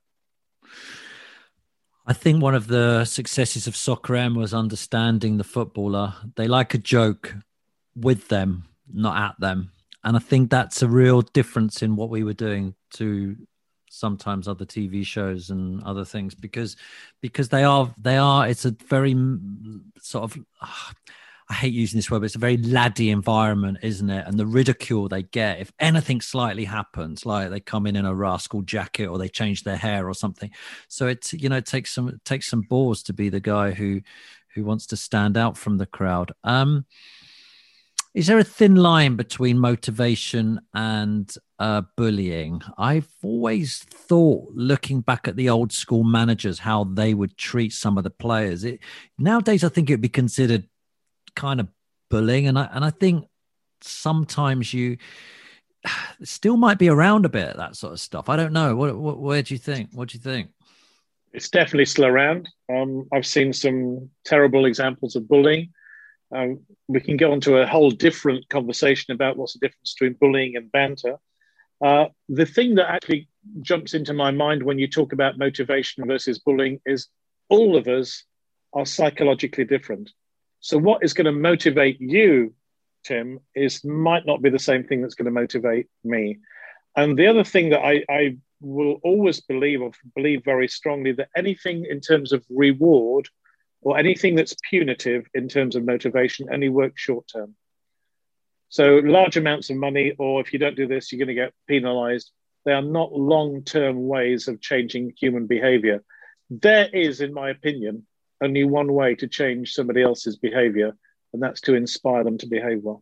I think one of the successes of Soccer M was understanding the footballer. They like a joke with them, not at them. And I think that's a real difference in what we were doing to sometimes other T V shows and other things, because because they are they are it's a very sort of uh, I hate using this word, but it's a very laddie environment, isn't it? And the ridicule they get if anything slightly happens, like they come in in a rascal jacket or they change their hair or something. So it's, you know, it takes some it takes some balls to be the guy who who wants to stand out from the crowd. Um, Is there a thin line between motivation and uh, bullying? I've always thought, looking back at the old school managers, how they would treat some of the players. It, nowadays, I think it would be considered kind of bullying. And I, and I think sometimes you still might be around a bit, that sort of stuff. I don't know. What, what, where do you think? What do you think? It's definitely still around. Um, I've seen some terrible examples of bullying. Um, we can go on to a whole different conversation about what's the difference between bullying and banter. Uh, the thing that actually jumps into my mind when you talk about motivation versus bullying is all of us are psychologically different. So what is going to motivate you, Tim, is might not be the same thing that's going to motivate me. And the other thing that I, I will always believe or believe very strongly, that anything in terms of reward or anything that's punitive in terms of motivation only works short term. So large amounts of money, or if you don't do this, you're going to get penalized. They are not long-term ways of changing human behavior. There is, in my opinion, only one way to change somebody else's behavior, and that's to inspire them to behave well.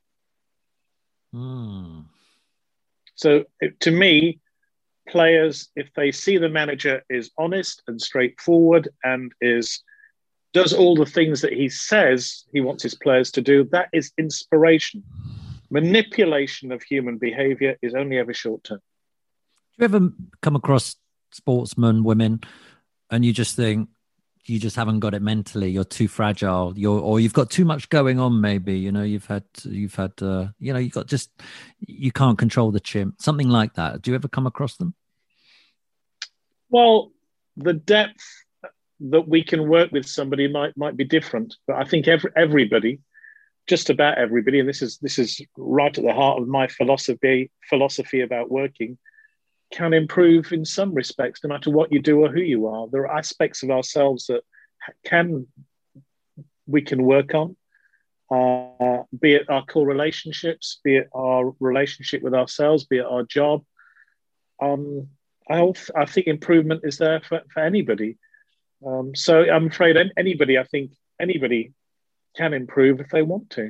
Mm. So it, to me, players, if they see the manager is honest and straightforward and is does all the things that he says he wants his players to do, that is inspiration. Manipulation of human behavior is only ever short term. Do you ever come across sportsmen, women, and you just think you just haven't got it mentally? You're too fragile. You're, or you've got too much going on. Maybe you know you've had, you've had, uh, you know, you got just you can't control the chimp. Something like that. Do you ever come across them? Well, the depth that we can work with somebody might might be different, but I think every, everybody, just about everybody, and this is this is right at the heart of my philosophy philosophy about working, can improve in some respects, no matter what you do or who you are. There are aspects of ourselves that can we can work on, uh, be it our core relationships, be it our relationship with ourselves, be it our job. Um, I, I think improvement is there for, for anybody. Um, so I'm afraid anybody, I think anybody can improve if they want to.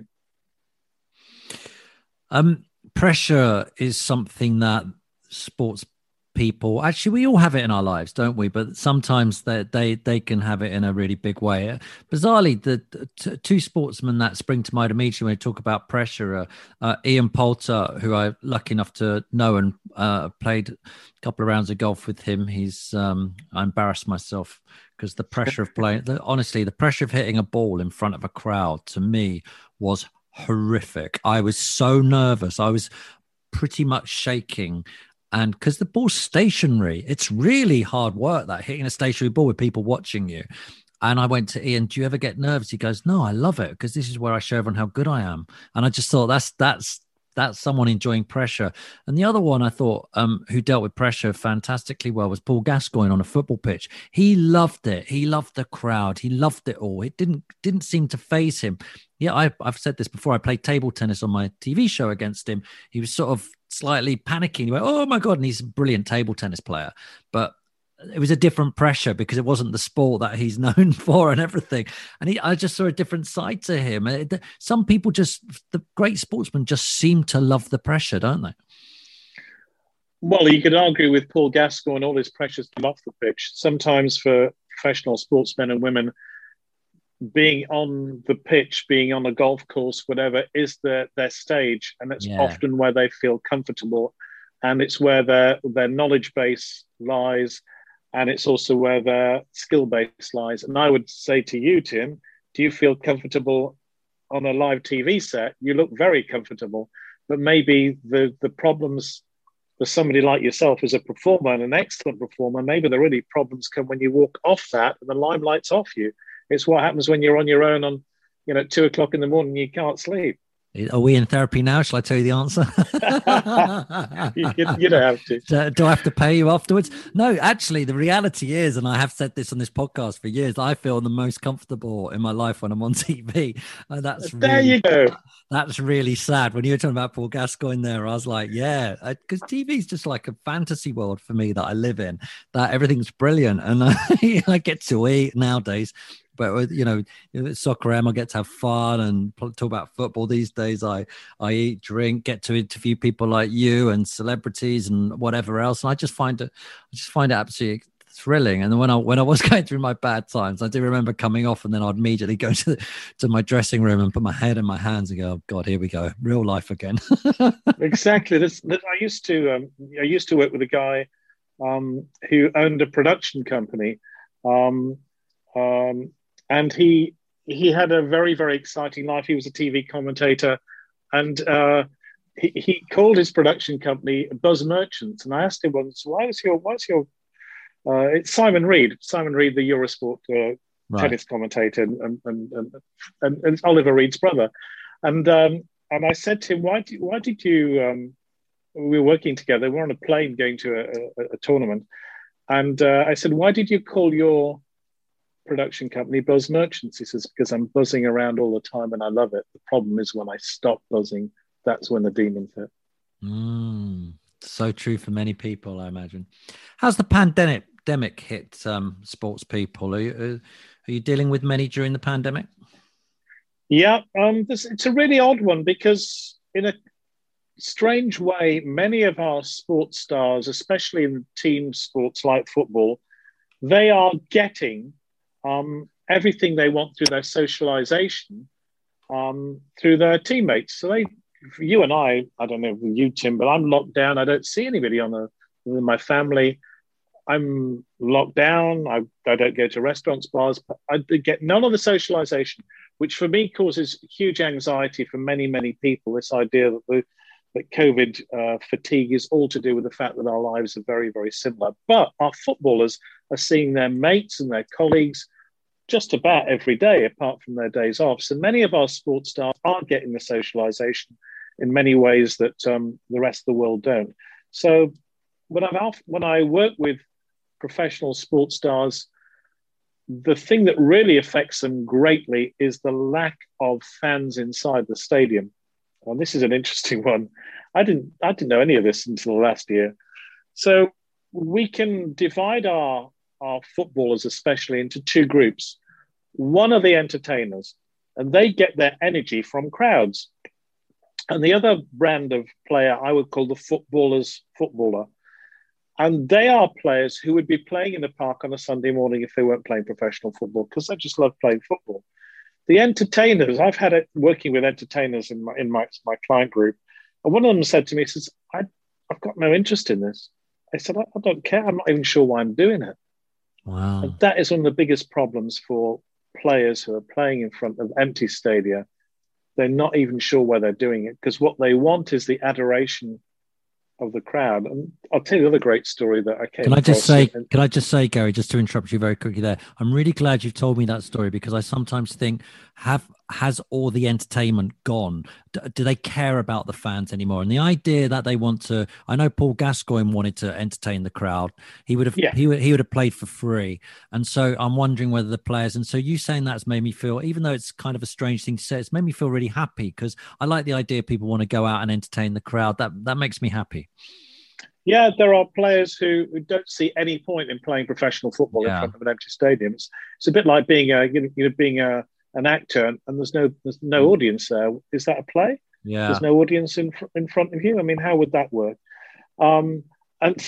Um, pressure is something that sports people, actually we all have it in our lives, don't we? But sometimes they they, they can have it in a really big way. Bizarrely, the, the t- two sportsmen that spring to mind immediately when we talk about pressure are uh, Ian Poulter, who I'm lucky enough to know and uh, played a couple of rounds of golf with him. He's um, I embarrassed myself because the pressure of playing, the, honestly, the pressure of hitting a ball in front of a crowd to me was horrific. I was so nervous. I was pretty much shaking. And because the ball's stationary, it's really hard work, that hitting a stationary ball with people watching you. And I went to Ian, do you ever get nervous? He goes, no, I love it because this is where I show everyone how good I am. And I just thought that's that's that's someone enjoying pressure. And the other one I thought um, who dealt with pressure fantastically well was Paul Gascoigne on a football pitch. He loved it. He loved the crowd. He loved it all. It didn't didn't seem to faze him. Yeah, I, I've said this before. I played table tennis on my T V show against him. He was sort of slightly panicking. He went, oh my God. And he's a brilliant table tennis player. But it was a different pressure because it wasn't the sport that he's known for and everything. And he, I just saw a different side to him. Some people just, the great sportsmen just seem to love the pressure, don't they? Well, you could argue with Paul Gascoigne and all his pressures off the pitch. Sometimes for professional sportsmen and women, being on the pitch, being on a golf course, whatever, is their, their stage. And that's yeah. often where they feel comfortable. And it's where their, their knowledge base lies. And it's also where their skill base lies. And I would say to you, Tim, do you feel comfortable on a live T V set? You look very comfortable. But maybe the, the problems for somebody like yourself as a performer and an excellent performer, maybe the really problems come when you walk off that and the limelight's off you. It's what happens when you're on your own on, you know, two o'clock in the morning, you can't sleep. Are we in therapy now? Shall I tell you the answer? you, you don't have to. Do, do I have to pay you afterwards? No, actually, the reality is, and I have said this on this podcast for years, I feel the most comfortable in my life when I'm on T V. And that's there really, you go. That's really sad. When you were talking about Paul Gascoigne there, I was like, yeah, because T V is just like a fantasy world for me that I live in, that everything's brilliant. And I, I get to eat nowadays. But, you know, Soccer M, I get to have fun and talk about football these days. I, I eat, drink, get to interview people like you and celebrities and whatever else. And I just find it, I just find it absolutely thrilling. And then when I when I was going through my bad times, I do remember coming off and then I'd immediately go to the, to my dressing room and put my head in my hands and go, oh God, here we go, real life again. Exactly. This, this, I used to um, I used to work with a guy um, who owned a production company. Um, um, And he he had a very, very exciting life. He was a T V commentator. And uh, he, he called his production company Buzz Merchants. And I asked him once, why is your, what's your, uh, it's Simon Reed, Simon Reed, the Eurosport uh, right. tennis commentator and and, and, and, and Oliver Reed's brother. And um, and I said to him, why, do, why did you, um, we were working together, we were on a plane going to a, a, a tournament. And uh, I said, why did you call your production company Buzz Merchants? He says, because I'm buzzing around all the time and I love it. The problem is when I stop buzzing, that's when the demons hit. Mm, so true for many people, I imagine. How's the pandemic pandemic hit um, sports people. Are you, are you dealing with many during the pandemic? Yeah, um, this, it's a really odd one because in a strange way, many of our sports stars, especially in team sports like football, they are getting um, everything they want through their socialization um, through their teammates. So they, you and I, I don't know with you, Tim, but I'm locked down. I don't see anybody on the, with my family. I'm locked down. I, I don't go to restaurants, bars. I get none of the socialization, which for me causes huge anxiety for many, many people. This idea that the that COVID uh, fatigue is all to do with the fact that our lives are very, very similar. But our footballers are seeing their mates and their colleagues just about every day, apart from their days off. So many of our sports stars are getting the socialization in many ways that um, the rest of the world don't. So when, I'm when I work with professional sports stars, the thing that really affects them greatly is the lack of fans inside the stadium. And this is an interesting one. I didn't, I didn't know any of this until last year. So we can divide our, our footballers, especially, into two groups. One are the entertainers, and they get their energy from crowds. And the other brand of player I would call the footballer's footballer. And they are players who would be playing in the park on a Sunday morning if they weren't playing professional football, because they just love playing football. The entertainers, I've had it working with entertainers in my in my, my client group, and one of them said to me, he says, I, I've got no interest in this. I said, I, I don't care. I'm not even sure why I'm doing it. Wow. And that is one of the biggest problems for players who are playing in front of empty stadia. They're not even sure why they're doing it, because what they want is the adoration of the crowd. And I'll tell you the other great story that I came Can I just say, and, can I just say, Gary, just to interrupt you very quickly there, I'm really glad you've told me that story, because I sometimes think, have has all the entertainment gone? Do, do they care about the fans anymore? And the idea that they want to, I know Paul Gascoigne wanted to entertain the crowd. He would have, yeah. he would, he would have played for free. And so I'm wondering whether the players, and so you saying that's made me feel, even though it's kind of a strange thing to say, it's made me feel really happy, because I like the idea people want to go out and entertain the crowd. That, that makes me happy. Yeah, there are players who, who don't see any point in playing professional football yeah. in front of an empty stadium. It's, it's a bit like being a, you know, being a, an actor and there's no there's no audience there. Is that a play? Yeah, there's no audience in in front of you. I mean, how would that work? Um, and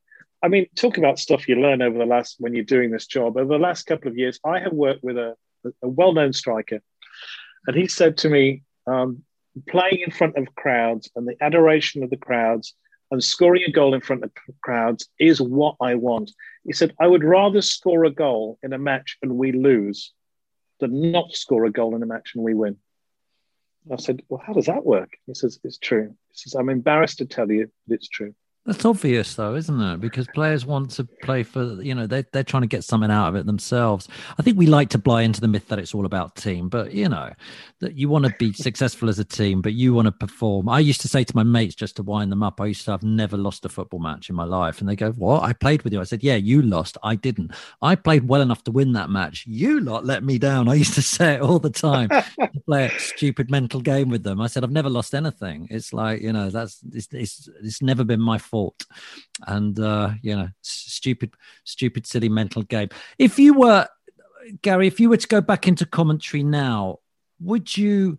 I mean, talk about stuff you learn over the last when you're doing this job. Over the last couple of years, I have worked with a, a well-known striker, and he said to me, um, playing in front of crowds and the adoration of the crowds and scoring a goal in front of crowds is what I want. He said, I would rather score a goal in a match and we lose than not score a goal in a match and we win. I said, well, how does that work? He says, it's true. He says, I'm embarrassed to tell you, but it's true. That's obvious, though, isn't it? Because players want to play for, you know, they, they're trying to get something out of it themselves. I think we like to buy into the myth that it's all about team, but, you know, that you want to be successful as a team, but you want to perform. I used to say to my mates, just to wind them up, I used to have never lost a football match in my life. And they go, what? I played with you. I said, yeah, you lost. I didn't. I played well enough to win that match. You lot let me down. I used to say it all the time. To play a stupid mental game with them. I said, I've never lost anything. It's like, you know, that's, it's, it's, it's never been my fault. And uh you know, stupid stupid silly mental game. If you were, Gary, if you were to go back into commentary now, would you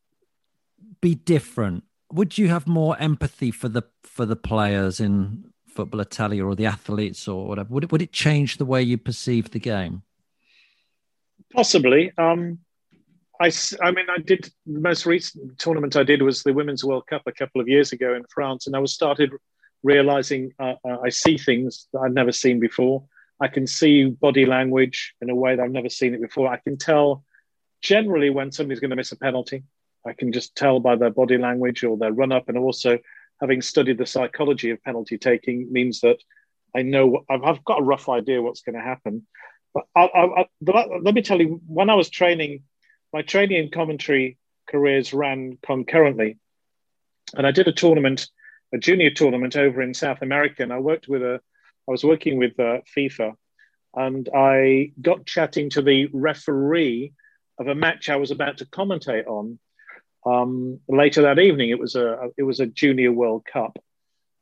be different? Would you have more empathy for the for the players in Football Italia or the athletes or whatever? Would it, would it change the way you perceive the game? Possibly. um I, I mean, I did the most recent tournament I did was the Women's World Cup a couple of years ago in France, and I was started realizing uh, uh, I see things that I've never seen before. I can see body language in a way that I've never seen it before. I can tell generally when somebody's going to miss a penalty. I can just tell by their body language or their run up. And also, having studied the psychology of penalty taking means that I know I've, I've got a rough idea what's going to happen. But I, I, I, let me tell you, when I was training, my training and commentary careers ran concurrently. And I did a tournament, a junior tournament over in South America. And I worked with a, I was working with uh, FIFA, and I got chatting to the referee of a match I was about to commentate on um, later that evening. It was a, it was a junior World Cup.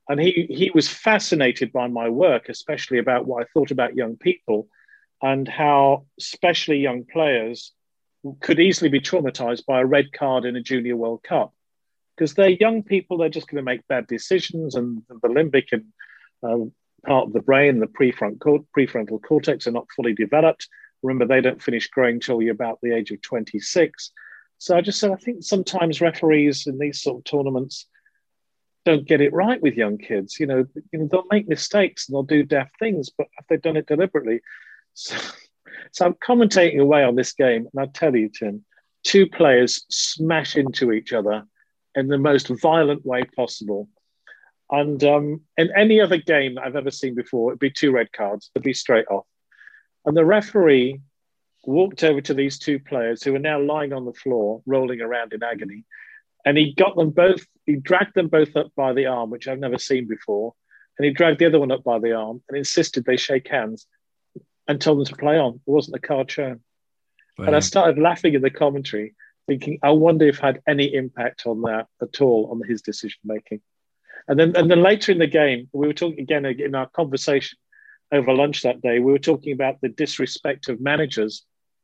And he, he was fascinated by my work, especially about what I thought about young people and how especially young players could easily be traumatized by a red card in a Junior World Cup. Because they're young people, they're just going to make bad decisions, and the limbic and um, part of the brain, the prefrontal, prefrontal cortex are not fully developed. Remember, they don't finish growing till you're about the age of twenty-six. So I just said, I think sometimes referees in these sort of tournaments don't get it right with young kids. You know, you know they'll make mistakes and they'll do daft things, but have they done it deliberately? So, so I'm commentating away on this game, and I tell you, Tim, two players smash into each other in the most violent way possible. And um, in any other game that I've ever seen before, it'd be two red cards, it'd be straight off. And the referee walked over to these two players who are now lying on the floor, rolling around in agony. And he got them both, he dragged them both up by the arm, which I've never seen before. And he dragged the other one up by the arm and insisted they shake hands and told them to play on. There wasn't a card shown. Brilliant. And I started laughing in the commentary, thinking, I wonder if it had any impact on that at all, on his decision-making. And then, and then later in the game, we were talking again in our conversation over lunch that day, we were talking about the disrespect of managers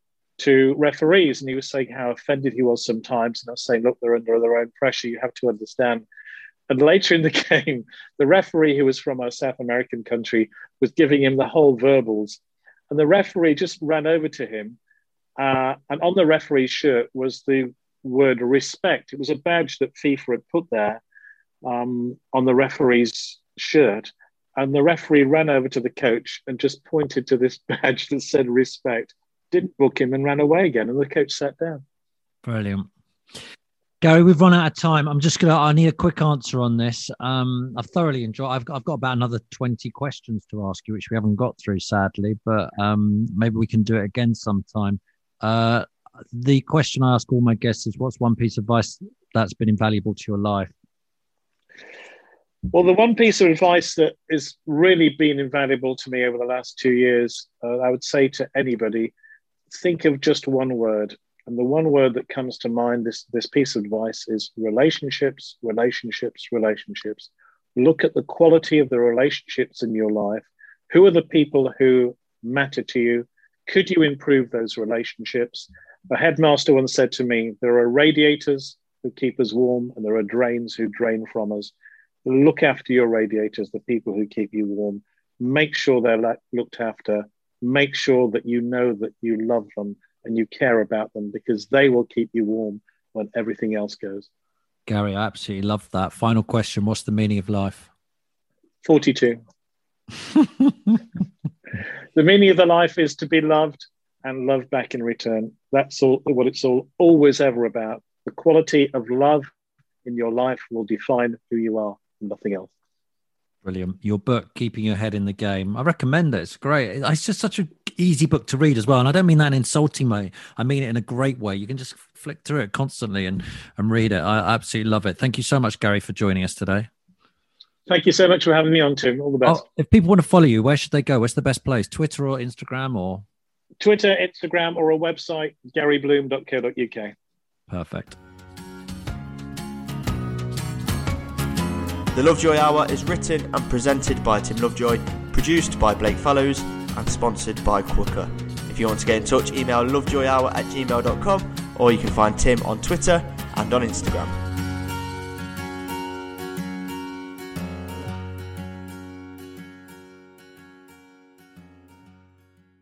to referees. And he was saying how offended he was sometimes. And I was saying, look, they're under their own pressure. You have to understand. And later in the game, the referee, who was from a South American country, was giving him the whole verbals. And the referee just ran over to him. Uh, and on the referee's shirt was the word respect. It was a badge that FIFA had put there um, on the referee's shirt. And the referee ran over to the coach and just pointed to this badge that said respect, didn't book him, and ran away again. And the coach sat down. Brilliant. Gary, we've run out of time. I'm just going to, I need a quick answer on this. Um, I've thoroughly enjoyed, I've got, I've got about another twenty questions to ask you, which we haven't got through, sadly, but um, maybe we can do it again sometime. Uh, the question I ask all my guests is, what's one piece of advice that's been invaluable to your life? Well, the one piece of advice that has really been invaluable to me over the last two years, uh, I would say to anybody, think of just one word. And the one word that comes to mind, this, this piece of advice, is relationships, relationships, relationships. Look at the quality of the relationships in your life. Who are the people who matter to you? Could you improve those relationships? A headmaster once said to me, there are radiators who keep us warm and there are drains who drain from us. Look after your radiators, the people who keep you warm. Make sure they're looked after. Make sure that you know that you love them and you care about them, because they will keep you warm when everything else goes. Gary, I absolutely love that. Final question. What's the meaning of life? forty-two. The meaning of the life is to be loved and loved back in return. That's all what it's all always ever about. The quality of love in your life will define who you are and nothing else. Brilliant. Your book, Keeping Your Head in the Game, I recommend it. It's great. It's just such an easy book to read as well. And I don't mean that in an insulting way. I mean it in a great way. You can just flick through it constantly and, and read it. I absolutely love it. Thank you so much, Gary, for joining us today. Thank you so much for having me on, Tim. All the best. Oh, if people want to follow you, where should they go? Where's the best place? Twitter or Instagram or? Twitter, Instagram, or a website, gary bloom dot co dot uk. Perfect. The Lovejoy Hour is written and presented by Tim Lovejoy, produced by Blake Fallows, and sponsored by Quooker. If you want to get in touch, email lovejoyhour at gmail dot com, or you can find Tim on Twitter and on Instagram.